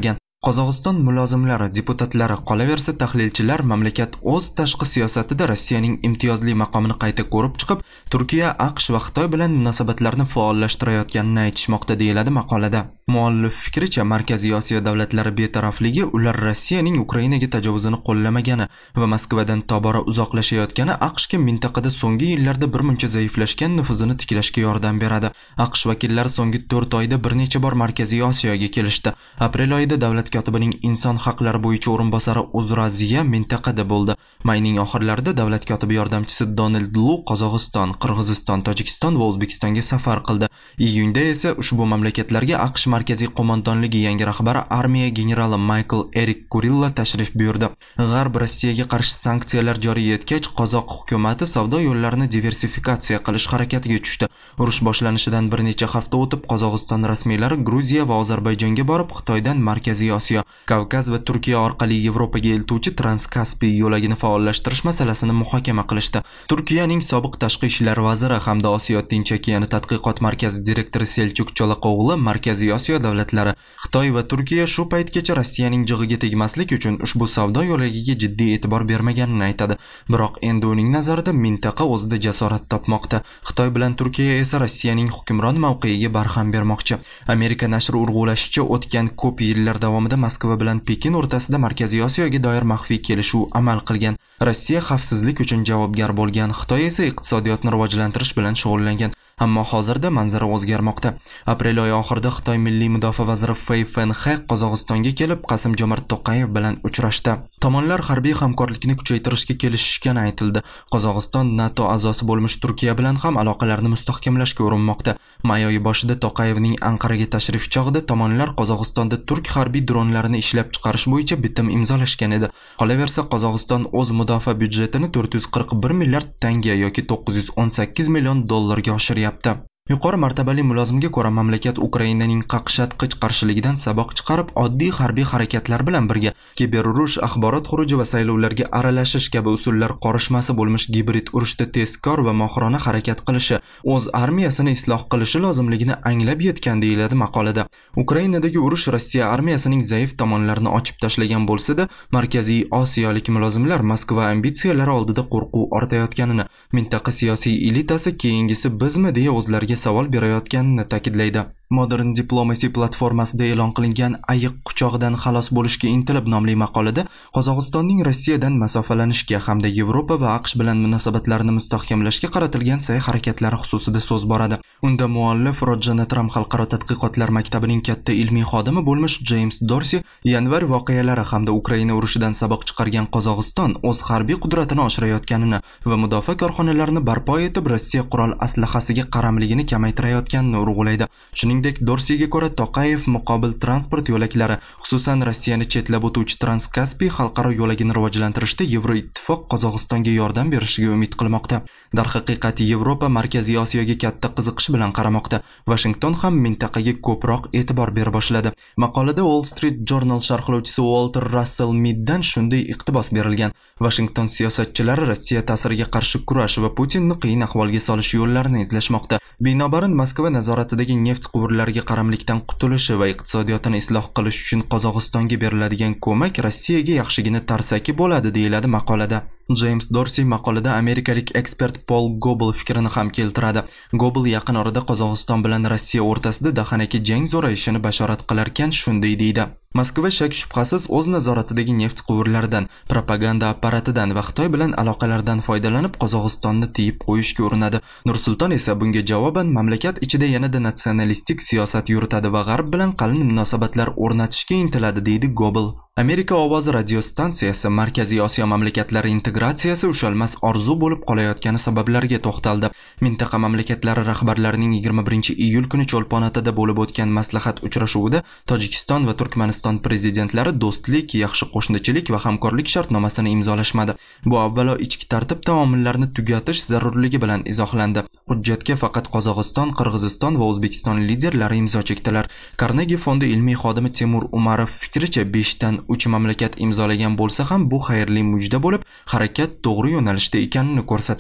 Speaker 1: Qozog'iston mulozimlari, deputatlari, qolaversa tahlilchilar mamlakat o'z tashqi siyosatida Rossiyaning imtiyozli maqomini qayta ko'rib chiqib, Turkiya, AQSh va Xitoy bilan munosabatlarni faollashtirayotganini aytishmoqda deyiladi maqolada. Muallif fikricha, Markaziy Osiyo davlatlari betarafligi ular Rossiyaning Ukrainaga tajovuzini qo'llamagani va Moskvadan tobora uzoqlashayotgani AQShga mintaqada so'nggi yillarda bir muncha zaiflashgan nufuzini tiklashga yordam beradi. AQSh vakillari so'nggi to'rt oyda bir necha bor Markaziy Osiyoga kelishdi. Aprel oyida davlat kotibining inson haqlari bo'yicha o'rinbosari Uzraziya mintaqada bo'ldi. Mayning oxirlarida davlat kotibi yordamchisi Donald Lu Qozog'iston, Qirg'iziston, Tojikiston va O'zbekistonga safar qildi. Iyunda esa ushbu mamlakatlarga AQSh Markaziy qo'mondonligi yangi rahbari armiya generali Michael Erik Kurilla tashrif buyurdi. G'arb Rossiyaga qarshi sanksiyalar joriy etgach, qozoq hukumati savdo yo'llarini diversifikatsiya qilish harakatiga tushdi. Urush boshlanishidan bir necha hafta o'tib, Qozog'iston rasmiylari Gruziya va Ozarbayjonga borib, Xitoydan Markaziy Osiyo, Kavkaz va Turkiya orqali Yevropaga eltuvchi Transkaspiy yo'lagini faollashtirish masalasini muhokama qilishdi. Turkiyaning sobiq tashqi ishlar vaziri hamda Osiyo Tinch okeani tadqiqot markazi direktori Selchuk Cho'laqo'g'li Markaziy Osiyo davlatlari, Xitoy va Turkiya shu paytgacha Rossiyaning jig'iga tegmaslik uchun ushbu savdo yo'lagiga jiddiy e'tibor bermaganini aytadi. Biroq endi uning nazarida mintaqa o'zida jasorat topmoqda. Xitoy bilan Turkiya esa Rossiyaning hukmron mavqeyiga barham bermoqchi. Amerika nashri urg'ulashicha, o'tgan ko'p yillar davomida Moskva bilan Pekin o'rtasida Markaziy Osiyoga doir maxfiy kelishuv amal qilgan. Rossiya xavfsizlik uchun javobgar bo'lgan, Xitoy esa iqtisodiyotni rivojlantirish bilan shug'ullangan. Ammo hozirda manzara o'zgarmoqda. Aprel oyi oxirida Xitoy milliy mudofaa vaziri Fei Fenhe Qozog'istonga kelib, Qasim-Jomart To'qayev bilan uchrashdi. Tomonlar harbiy hamkorlikni kuchaytirishga kelishishgani aytildi. Qozog'iston NATO a'zosi bo'lmish Turkiya bilan ham aloqalarni mustahkamlashga urinmoqda. May oyi boshida To'qayevning Anqaraga tashrif chog'ida tomonlar Qozog'istonda turk harbiy dronlarini ishlab chiqarish bo'yicha bitim imzolashgan edi. Qolaversa, Qozog'iston o'z mudofaa byudjetini to'rt yuz qirq bir milliard tanga yoki to'qqiz yuz o'n sakkiz million dollarga oshiryapti. Yuqori martabali mulozimga ko'ra, mamlakat Ukrainaning qaqshatqich qarshiligidan saboq chiqarib, oddiy harbiy harakatlar bilan birga kiberurush, axborot xuruji va saylovlarga aralashish kabi usullar qorishmasi bo'lmish gibrid urushda tezkor va mohirona harakat qilishi, o'z armiyasini isloh qilishi lozimligini anglab yetgan deyiladi maqolada. Ukrainadagi urush Rossiya armiyasining zaif tomonlarini ochib tashlagan bo'lsa-da, Markaziy Osiyolik mulozimlar Moskva ambitsiyalari oldida qo'rquv ortayotganini, mintaqa siyosiy elitasi keyingisi bizmi deya o'zlariga savol berayotganini ta'kidlaydi. Modern Diplomacy platformasida e'lon qilingan ayiq quchog'idan xalos bo'lishga intilib nomli maqolada Qozog'istonning Rossiyadan masofalanishga hamda Yevropa va AQSh bilan munosabatlarni mustahkamlashga qaratilgan sa'y-harakatlari xususida so'z boradi. Unda muallif Rojjanatram xalqaro tadqiqotlar maktabining katta ilmiy xodimi bo'lmish James Dorsey yanvar voqealari hamda Ukraina urushidan saboq chiqargan Qozog'iston o'z harbiy qudratini oshirayotganini va mudofaa korxonalarini barpo etib Rossiya qurol aslahasiga qaramligini kamaytirayotganini urg'ulaydi. Shuningdek, Dorseyga ko'ra To'qayev muqobil transport yo'laklari, xususan Rossiyani chetlab o'tuvchi Transkaspiy xalqaro yo'lagini rivojlantirishda Yevroittifoq Qozog'istonga yordam berishiga umid qilmoqda. Darhaqiqat, Yevropa Markaziy Osiyoga katta qiziqish bilan qaramoqda. Washington ham mintaqaga ko'proq e'tibor bera boshladi. Maqolada Wall Street Journal sharhlovchisi Walter Russell Meaddan shunday iqtibos berilgan. Washington siyosatchilari Rossiya ta'siriga qarshi kurash va Putinni qiyin ahvolga solish yo'llarini izlashmoqda. Binobarin Moskva nazoratidagi neft quvurlariga qaramlikdan qutulishi va iqtisodiyotini isloh qilish uchun Qozog'istonga beriladigan ko'mak Rossiyaga yaxshigina tarsaki bo'ladi deyiladi maqolada. James Dorsey maqolada amerikalik ekspert Paul Gobel fikrini ham keltiradi. Gobel yaqin orada Qozog'iston bilan Rossiya o'rtasida dahanaki jang zo'rayishini bashorat qilarkan shunday deydi. Moskva shak shubhasiz o'z nazoratidagi neft quvurlaridan, propaganda apparatidan va Xitoy bilan aloqalardan foydalanib Qozog'istonni tiyib qo'yishga urinadi. Nur-Sulton esa bunga javoban mamlakat ichida yanada natsionalistik siyosat yuritadi va G'arb bilan qalin munosabatlar o'rnatishga intiladi, deydi Gobel. Amerika ovozi radiostansiyasi Markaziy Osiyo mamlakatlari integratsiyasi ushalmas orzu bo'lib qolayotgani sabablariga to'xtaldi. Mintaqa mamlakatlari rahbarlarining yigirma birinchi iyul kuni Cho'lponatida bo'lib o'tgan maslahat uchrashuvida Tojikiston va Turkmaniston prezidentlari do'stlik, yaxshi qo'shnichilik va hamkorlik shartnomasini imzolashmadi. Bu avvalo ichki tartib taomillarini tugatish zarurligi bilan izohlandi. Hujjatga faqat Qozog'iston, Qirg'iziston va O'zbekiston liderlari imzo chekdilar. Carnegie fondi ilmiy xodimi Timur Umarov fikricha besh dan uch mamlakat imzolagan bo'lsa ham bu xayrli mujda bo'lib, harakat to'g'ri yo'nalishda ekanini ko'rsatadi.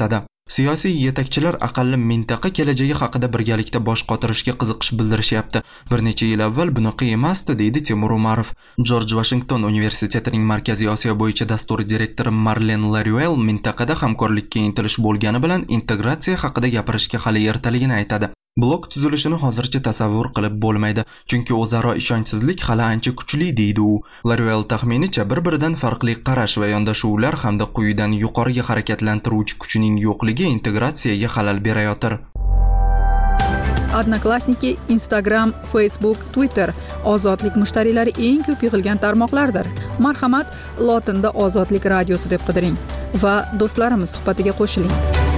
Speaker 1: Siyosiy yetakchilar aqalli mintaqa kelajagi haqida birgalikda bosh qotirishga qiziqish bildirishyapti. Bir necha yil avval bunaqa emasdi, deydi Temur Umarov. Jorj Vashington universitetining Markaziy Osiyo bo'yicha dasturi direktori Marlen Laruel mintaqada hamkorlikka intilish bo'lgani bilan integratsiya haqida gapirishga hali ertaligini aytadi. Blok tuzilishini hozircha tasavvur qilib bo'lmaydi, chunki o'zaro ishonchsizlik hali ancha kuchli, deydi u. Laruel taxminicha bir-biridan farqli qarash va yondashuvlar hamda quyidan yuqoriga harakatlantiruvchi kuchning yo'qligi integratsiyaga xalal berayotir.
Speaker 10: Odnoklassniki, Instagram, Facebook, Twitter ozodlik mushtariylari eng ko'p yig'ilgan tarmoqlardir. Marhamat, lotinda Ozodlik radiosi deb qidiring va do'stlarimiz suhbatiga qo'shiling.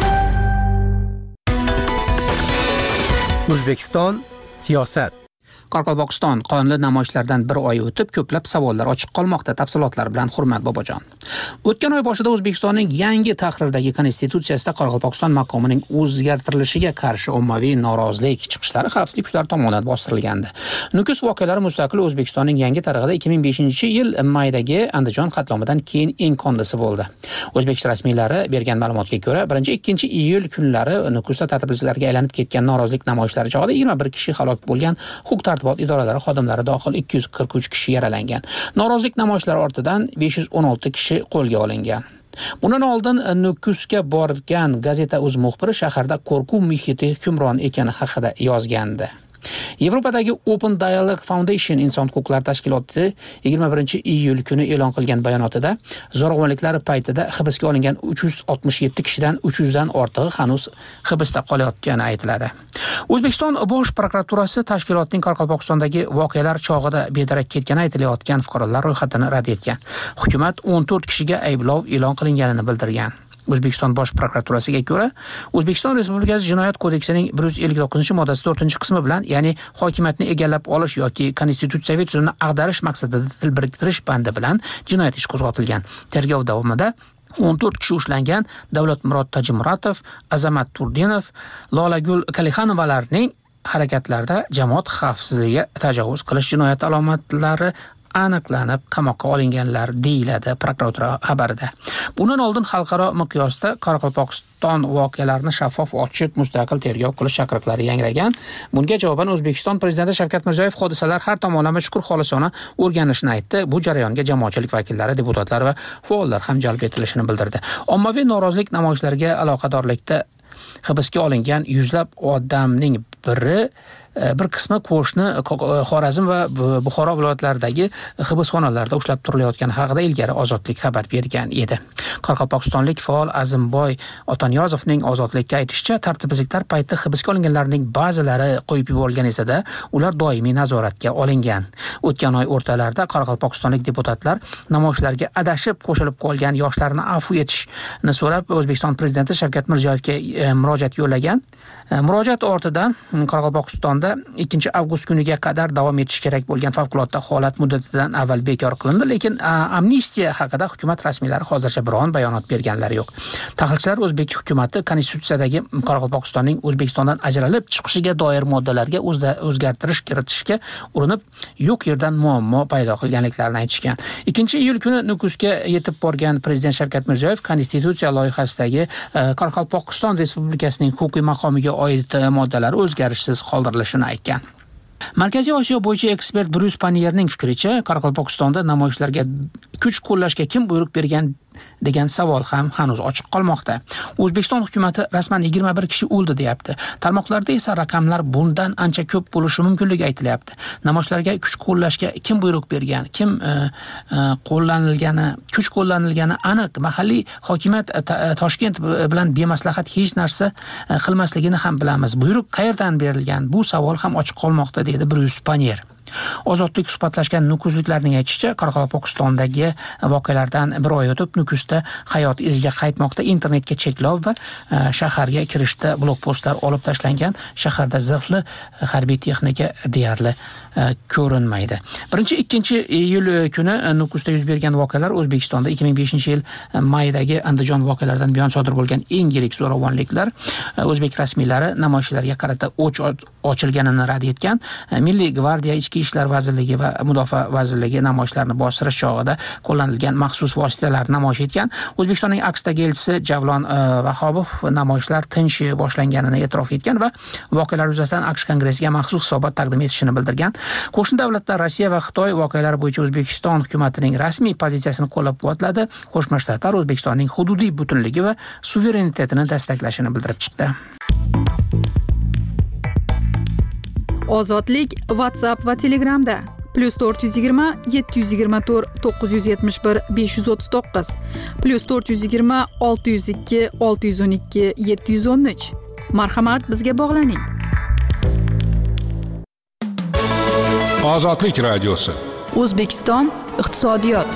Speaker 3: O'zbekiston siyosat.
Speaker 13: Qoraqalpog'iston qonli namoyishlardan bir oy o'tib ko'plab savollar ochiq qolmoqda. Tafsilotlar bilan Hurmat Bobojon. O'tgan oy boshida O'zbekistonning yangi tahrirdagi konstitutsiyasida Qoraqalpog'iston maqomining o'zgartirilishiga qarshi ommaviy norozilik chiqishlari xavfsizlik kuchlari tomonidan bostirilgandi. Nukus voqealari mustaqil O'zbekistonning yangi tarixida ikki ming beshinchi yil maydagi Andijon qatlomidan keyin eng qonlisi bo'ldi. O'zbekiston rasmiylari bergan ma'lumotga ko'ra, birinchi ikkinchi iyul kunlari Nukusda tartibsizlarga aylanib ketgan norozilik namoyishlari chog'ida yigirma bir kishi halok bo'lgan, huquq tartibot idoralari xodimlari dohil ikki yuz qirq uch kishi yaralangan. Norozilik namoyishlari ortidan besh yuz o'n olti kishi qo'lga olingan. Bundan oldin Nukusga borgan gazeta.uz muxbiri shaharda qo'rquv muhiti hukmron ekani haqida yozgandi. Yevropadagi Open Dialogue Foundation inson huquqlari tashkiloti yigirma birinchi iyul kuni e'lon qilgan bayonotida zo'ravonliklar paytida hibsga olingan uch yuz oltmish yetti kishidan uch yuz dan ortig'i hanuz hibsda qolayotgani aytiladi. O'zbekiston Bosh prokuraturasi tashkilotning Qoraqalpog'istondagi voqealar chog'ida bedarak ketgani aytilayotgan fuqarolar ro'yxatini rad etgan. Hukumat o'n to'rt kishiga ayblov e'lon qilinganini bildirgan. O'zbekiston Bosh prokuraturasiga ko'ra, O'zbekiston Respublikasi Jinoyat kodeksining bir yuz ellik to'qqizinchi moddasi to'rtinchi qismi bilan, ya'ni hokimiyatni egallab olish yoki konstitutsiyaviy tuzumni ag'darish maqsadida til biriktirish bandi bilan jinoyat ishi qo'zg'atilgan. Tergov davomida o'n to'rt kishi ushlangan. Davlatmurod Tajimuratov, Azamat Turdinov, Lolagul Kalixanovalarning harakatlarda jamoat xavfsizligiga tajovuz qilish jinoyat alomatlari aniqlanib qamoqqa olinganlar deyiladi prokuratura xabarida. Bundan oldin xalqaro miqyosda Qoraqalpog'iston voqealarini shaffof, ochiq, mustaqil tergov qilish chaqiriqlari yangragan. Bunga javoban O'zbekiston prezidenti Shavkat Mirziyoyev hodisalar har tomonlama chuqur xolisona o'rganilishini aytdi. Bu jarayonga jamoatchilik vakillari, deputatlar va faollar ham jalb etilishini bildirdi. Ommaviy norozilik namoyishlariga aloqadorlikda hibsga olingan yuzlab odamning biri bir qismi qo'shni Xorazm va Buxoro viloyatlaridagi hibsxonalarda ushlab turilayotgani haqida ilgari Ozodlik xabar bergan edi. Qoraqalpog'istonlik faol Azimboy Otanyozovning Ozodlikka aytishicha, tartibsizliklar payti hibsga olinganlarning ba'zilari qo'yib yuborilgan esa-da, ular doimiy nazoratga olingan. O'tgan oy o'rtalarida Qoraqalpog'istonlik deputatlar namoyishlarga adashib qo'shilib qolgan yoshlarni afv etishni so'rab O'zbekiston prezidenti Shavkat Mirziyoyevga murojaat yo'llagan. Murojaat ortidan Qoraqalpog'istonda ikkinchi avgust kuniga qadar davom etishi kerak bo'lgan favqulodda holat muddatidan avval bekor qilindi, lekin amnistiya haqida hukumat rasmiylari hozircha biron bayonot berganlari yo'q. Tahlilchilar O'zbek hukumatı konstitutsiyadagi Qoraqalpog'istonning O'zbekistondan ajralib chiqishiga doir moddalarga o'zgartirish kiritishga urinib, yo'q yerdan muammo paydo qilganliklarini aytishgan. ikkinchi iyul kuni Nukusga yetib borgan prezident Shavkat Mirziyoyev konstitutsiya loyihasidagi Qoraqalpog'iston Respublikasining huquqiy maqomiga oid moddalar o'zgarishsiz qoldirilishini aytgan. Markaziy Osiyo bo'yicha ekspert Bruce Panierning fikricha, Qoraqalpog'istonda namoyishlarga kuch qo'llashga kim buyruq bergan degan savol ham hanuz ochiq qolmoqda. O'zbekiston hukumatı rasman yigirma bir kishi o'ldi deyapti. Tarmoqlarda esa raqamlar bundan ancha ko'p bo'lishi mumkinligi aytilyapti. Namoyishlarga kuch qo'llashga kim buyruq bergan, kim e, e, qo'llanilgani, kuch qo'llanilgani aniq. Mahalliy hokimiyat Toshkent bilan bemaslahat hech narsa qilmasligini ham bilamiz. Buyruq qayerdan berilgan? Bu savol ham ochiq qolmoqda, dedi Bruce Panier. Ozodlik suhbatlashgan nukusliklarning aytishicha, Qoraqalpog'istondagi voqealardan bir oy o'tib Nukusda hayot iziga qaytmoqda. Internetga cheklov va shaharga kirishda blokpostlar olib tashlangan. Shaharda zirhli harbiy texnika deyarli ko'rinmaydi. birinchi ikkinchi iyul kuni Nukusda yuz bergan voqealar O'zbekistonda ikki ming beshinchi yil maydagi Andijon voqealaridan buyon sodir bo'lgan eng yirik zo'ravonliklar. O'zbek rasmiylari namoyishlarga qarata o'ch ochilganini rad etgan. Milliy gvardiya, ichki ishlar vazirligi va mudofaa vazirligi namoyishlarni bostirish chog'ida qo'llanilgan maxsus vositalarni namoyish etgan. O'zbekistonning Aqshdagi elchisi Javlon Vahobov namoyishlar tinch boshlanganini e'tirof etgan va voqealar yuzasidan AQSh kongressiga maxsus hisobot taqdim etishini bildirgan. Qo'shni davlatlar Rossiya va Xitoy voqealar bo'yicha O'zbekiston hukumatining rasmiy pozitsiyasini qo'llab-quvvatladi. Qo'shma Shtatlar O'zbekistonning hududiy butunligi va suverenitetini dastaklashini bildirib chiqdi.
Speaker 10: Ozodlik WhatsApp va Telegramda plus to'rt yuz yigirma yetti yuz yigirma to'rt to'qqiz yuz yetmish bir besh yuz o'ttiz to'qqiz plus to'rt yuz yigirma olti yuz ikki olti yuz o'n ikki yetti yuz o'n uch. Marhamat, bizga bog'laning.
Speaker 12: Ozodlik radiosi.
Speaker 10: O'zbekiston iqtisodiyot.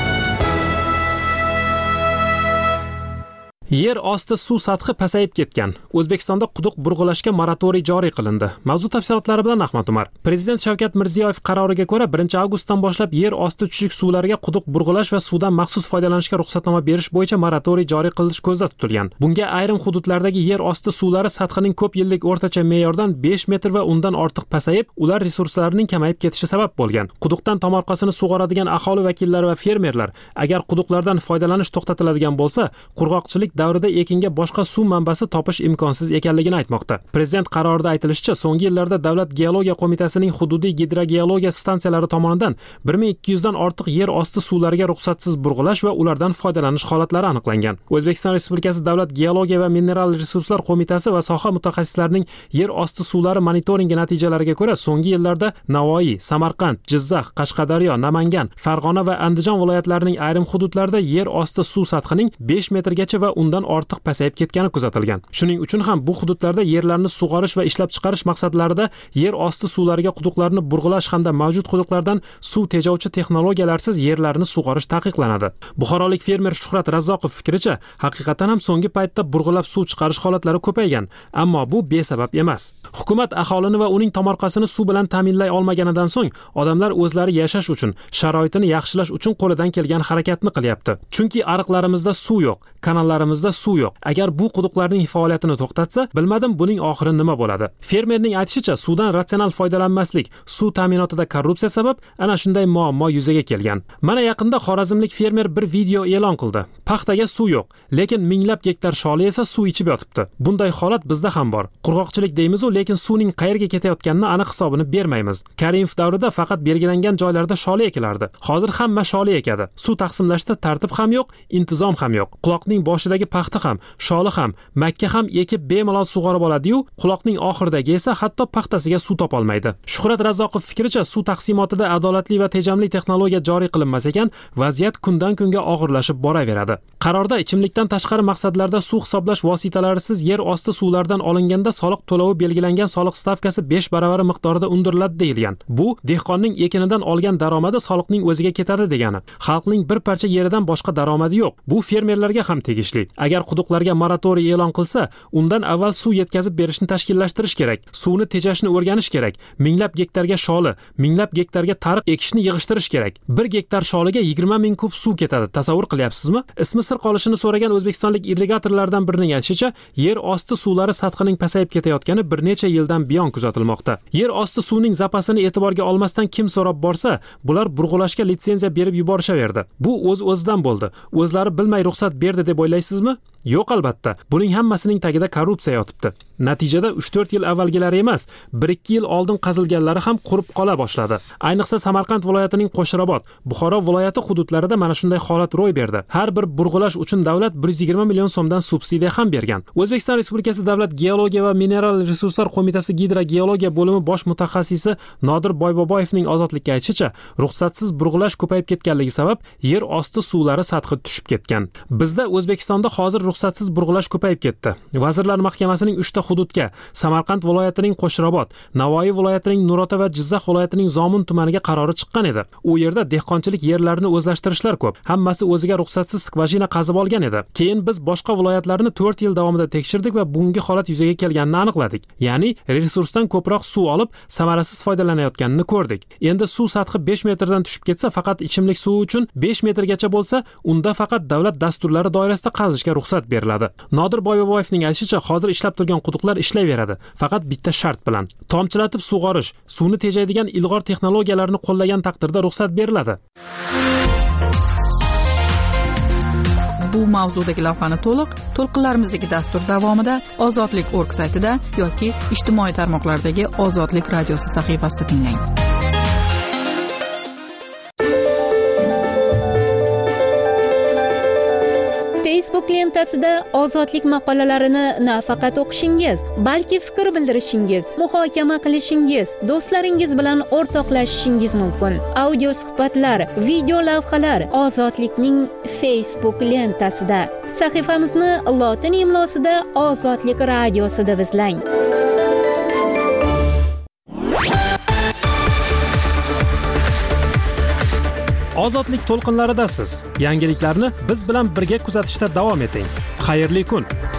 Speaker 15: Yer osti suv sathi pasayib ketgan. O'zbekistonda quduq burg'ulashga moratoriy joriy qilindi. Mavzu tafsilotlari bilan Ahmad Umar. Prezident Shavkat Mirziyoyev qaroriga ko'ra birinchi avgustdan boshlab yer osti chuchuk suvlariga quduq burg'ulash va suvdan maxsus foydalanishga ruxsatnoma berish bo'yicha moratoriy joriy qilish ko'zda tutilgan. Bunga ayrim hududlardagi yer osti suvlari sathining ko'p yillik o'rtacha me'yordan besh metr va undan ortiq pasayib, ular resurslarining kamayib ketishi sabab bo'lgan. Quduqdan tomorqasini sug'oradigan aholi vakillari va fermerlar agar quduqlardan foydalanish to'xtatiladigan bo'lsa, qurg'oqchilik davrida ekinga boshqa suv manbasi topish imkonsiz ekanligini aytmoqda. Prezident qarorida aytilishicha, so'nggi yillarda Davlat geologiya qo'mitasining hududiy gidrogeologiya stansiyalari tomonidan bir ming ikki yuz dan ortiq yer osti suvlariga ruxsatsiz burg'ulash va ulardan foydalanish holatlari aniqlangan. O'zbekiston Respublikasi Davlat geologiya va mineral resurslar qo'mitasi va soha mutaxassislarining yer osti suvlari monitoringi natijalariga ko'ra, so'nggi yillarda Navoiy, Samarqand, Jizzax, Qashqadaryo, Namangan, Farg'ona va Andijon viloyatlarining ayrim hududlarida yer osti suv sathining besh metrgacha va undan ortiq pasayib ketgani kuzatilgan. Shuning uchun ham bu hududlarda yerlarni sug'orish va ishlab chiqarish maqsadlarida yer osti suvlariga quduqlarni burg'ulash hamda mavjud quduqlardan suv tejovchi texnologiyalarsiz yerlarni sug'orish taqiqlanadi. Buxorolik fermer Shuhrat Razzoqov fikricha, haqiqatan ham so'nggi paytda burg'ulab suv chiqarish holatlari ko'paygan, ammo bu besabab emas. Hukumat aholini va uning tomorqasini suv bilan ta'minlay olmaganidan so'ng odamlar o'zlari yashash uchun, sharoitini yaxshilash uchun qo'lidan kelgan harakatni qilyapti. Chunki ariqlarimizda suv yo'q, kanallarimizda suv yo'q. Agar bu quduqlarning faoliyatini to'xtatsa, bilmadim buning oxiri nima bo'ladi. Fermerning aytishicha, suvdan ratsional foydalanmaslik, suv ta'minotida korrupsiya sabab ana shunday muammo yuzaga kelgan. Mana yaqinda Xorazmlik fermer bir video e'lon qildi. Paxtaga suv yo'q, lekin minglab gektar sholi esa suv ichib yotibdi. Bunday holat bizda ham bor. Qurg'oqchilik deymiz-u, lekin suvning qayerga ketayotganini aniq hisobini bermaymiz. Karimov davrida faqat belgilangan joylarda sholi ekilardi. Hozir hamma sholi ekadi. Suv taqsimlashda tartib ham yo'q, intizom ham yo'q. Quloqning boshidagi paxta ham, sholi ham, makka ham ekib bemalol sug'orib oladi-yu, quloqning oxiridagi esa hatto paxtasiga suv topolmaydi. Shuhrat Razzoqov fikricha, suv taqsimotida adolatli va tejamli texnologiya joriy qilinmas ekan, vaziyat kundan kunga og'irlashib boraveradi. Qarorda ichimlikdan tashqari maqsadlarda suv hisoblash vositalarisiz yer osti suvlardan olinganda soliq to'lovi belgilangan soliq stavkasi besh baravari miqdorida undiriladi deyilgan. Bu dehqonning ekinidan olgan daromadi soliqning o'ziga ketadi degani. Xalqning bir parcha yeridan boshqa daromadi yo'q. Bu fermerlarga ham tegishli. Agar quduqlarga moratoriy e'lon qilsa, undan avval suv yetkazib berishni tashkillashtirish kerak. Suvni tejashni o'rganish kerak. Minglab gektarga sholi, minglab gektarga tariq ekishni yig'ishtirish kerak. bir gektar sholiga yigirma ming kub suv ketadi. Tasavvur qilyapsizmi? Ismi sir qolishini so'ragan o'zbekistonlik irrigatorlardan birining aytishicha, yer osti suvlari sathining pasayib ketayotgani bir necha yildan buyon kuzatilmoqda. Yer osti suvning zapasini e'tiborga olmasdan kim so'rab borsa, bular burg'ulashga litsenziya berib yuborishaverdi. Bu o'z-o'zidan bo'ldi. O'zlari bilmay ruxsat berdi deb o'ylaysizmi? Yo'q, albatta. Buning hammasining tagida korrupsiya yotibdi. Natijada uch to'rt yil avvalgilari emas, bir ikki yil oldin qazilganlari ham qurib qola boshladi. Ayniqsa Samarqand viloyatining Qo'shrabot, Buxoro viloyati hududlarida mana shunday holat ro'y berdi. Har bir burg'ulash uchun davlat bir yuz yigirma million so'mdan subsidiya ham bergan. O'zbekiston Respublikasi Davlat geologiya va mineral resurslar qo'mitasi gidrogeologiya bo'limi bosh mutaxassisi Nodir Boyboboyevning Ozodlikka aytishicha, ruxsatsiz burg'ulash ko'payib ketganligi sabab yer osti suvlari sathi tushib ketgan. Bizda O'zbekistonda hozir ruxsatsiz burg'ulash ko'payib ketdi. Vazirlar Mahkamasining uchta hududga, Samarqand viloyatining Qo'shrabot, Navoiy viloyatining Nurota va Jizzax viloyatining Zomin tumaniga qarori chiqqan edi. U yerda dehqonchilik yerlarini o'zlashtirishlar ko'p. Hammasi o'ziga ruxsatsiz skvajina qazib olgan edi. Keyin biz boshqa viloyatlarni to'rt yil davomida tekshirdik va bunga holat yuzaga kelganini aniqladik. Ya'ni resursdan ko'proq suv olib, samarasiz foydalanayotganini ko'rdik. Endi suv sathi besh metrdan tushib ketsa, faqat ichimlik suvi uchun besh metrgacha bo'lsa, unda faqat davlat dasturlari doirasida qazishga ruxsat ruxsat beriladi. Nodir Boyboboyevning aytishicha, hozir ishlab turgan quduqlar ishlayveradi, faqat bitta shart bilan. Tomchilatib sug'orish, suvni tejaydigan ilg'or texnologiyalarni qo'llagan taqdirda ruxsat beriladi.
Speaker 10: Bu mavzudagi lavhani to'liq to'lqinlarimizdagi dastur davomida ozodlik точка org saytida yoki ijtimoiy tarmoqlardagi Ozodlik radiosi sahifasida tinglang.
Speaker 14: Facebook lentasida ozodlik maqolalarini nafaqat o'qishingiz, balki fikr bildirishingiz, muhokama qilishingiz, do'stlaringiz bilan o'rtoqlashishingiz mumkin. Audio suhbatlar, video lavhalar Ozodlikning Facebook lentasida. Sahifamizni lotin imlosida Ozodlik radiosi deb izlang.
Speaker 15: Ozodlik to'lqinlaridasiz. Yangiliklarni biz bilan birga kuzatishda davom eting. Xayrli kun.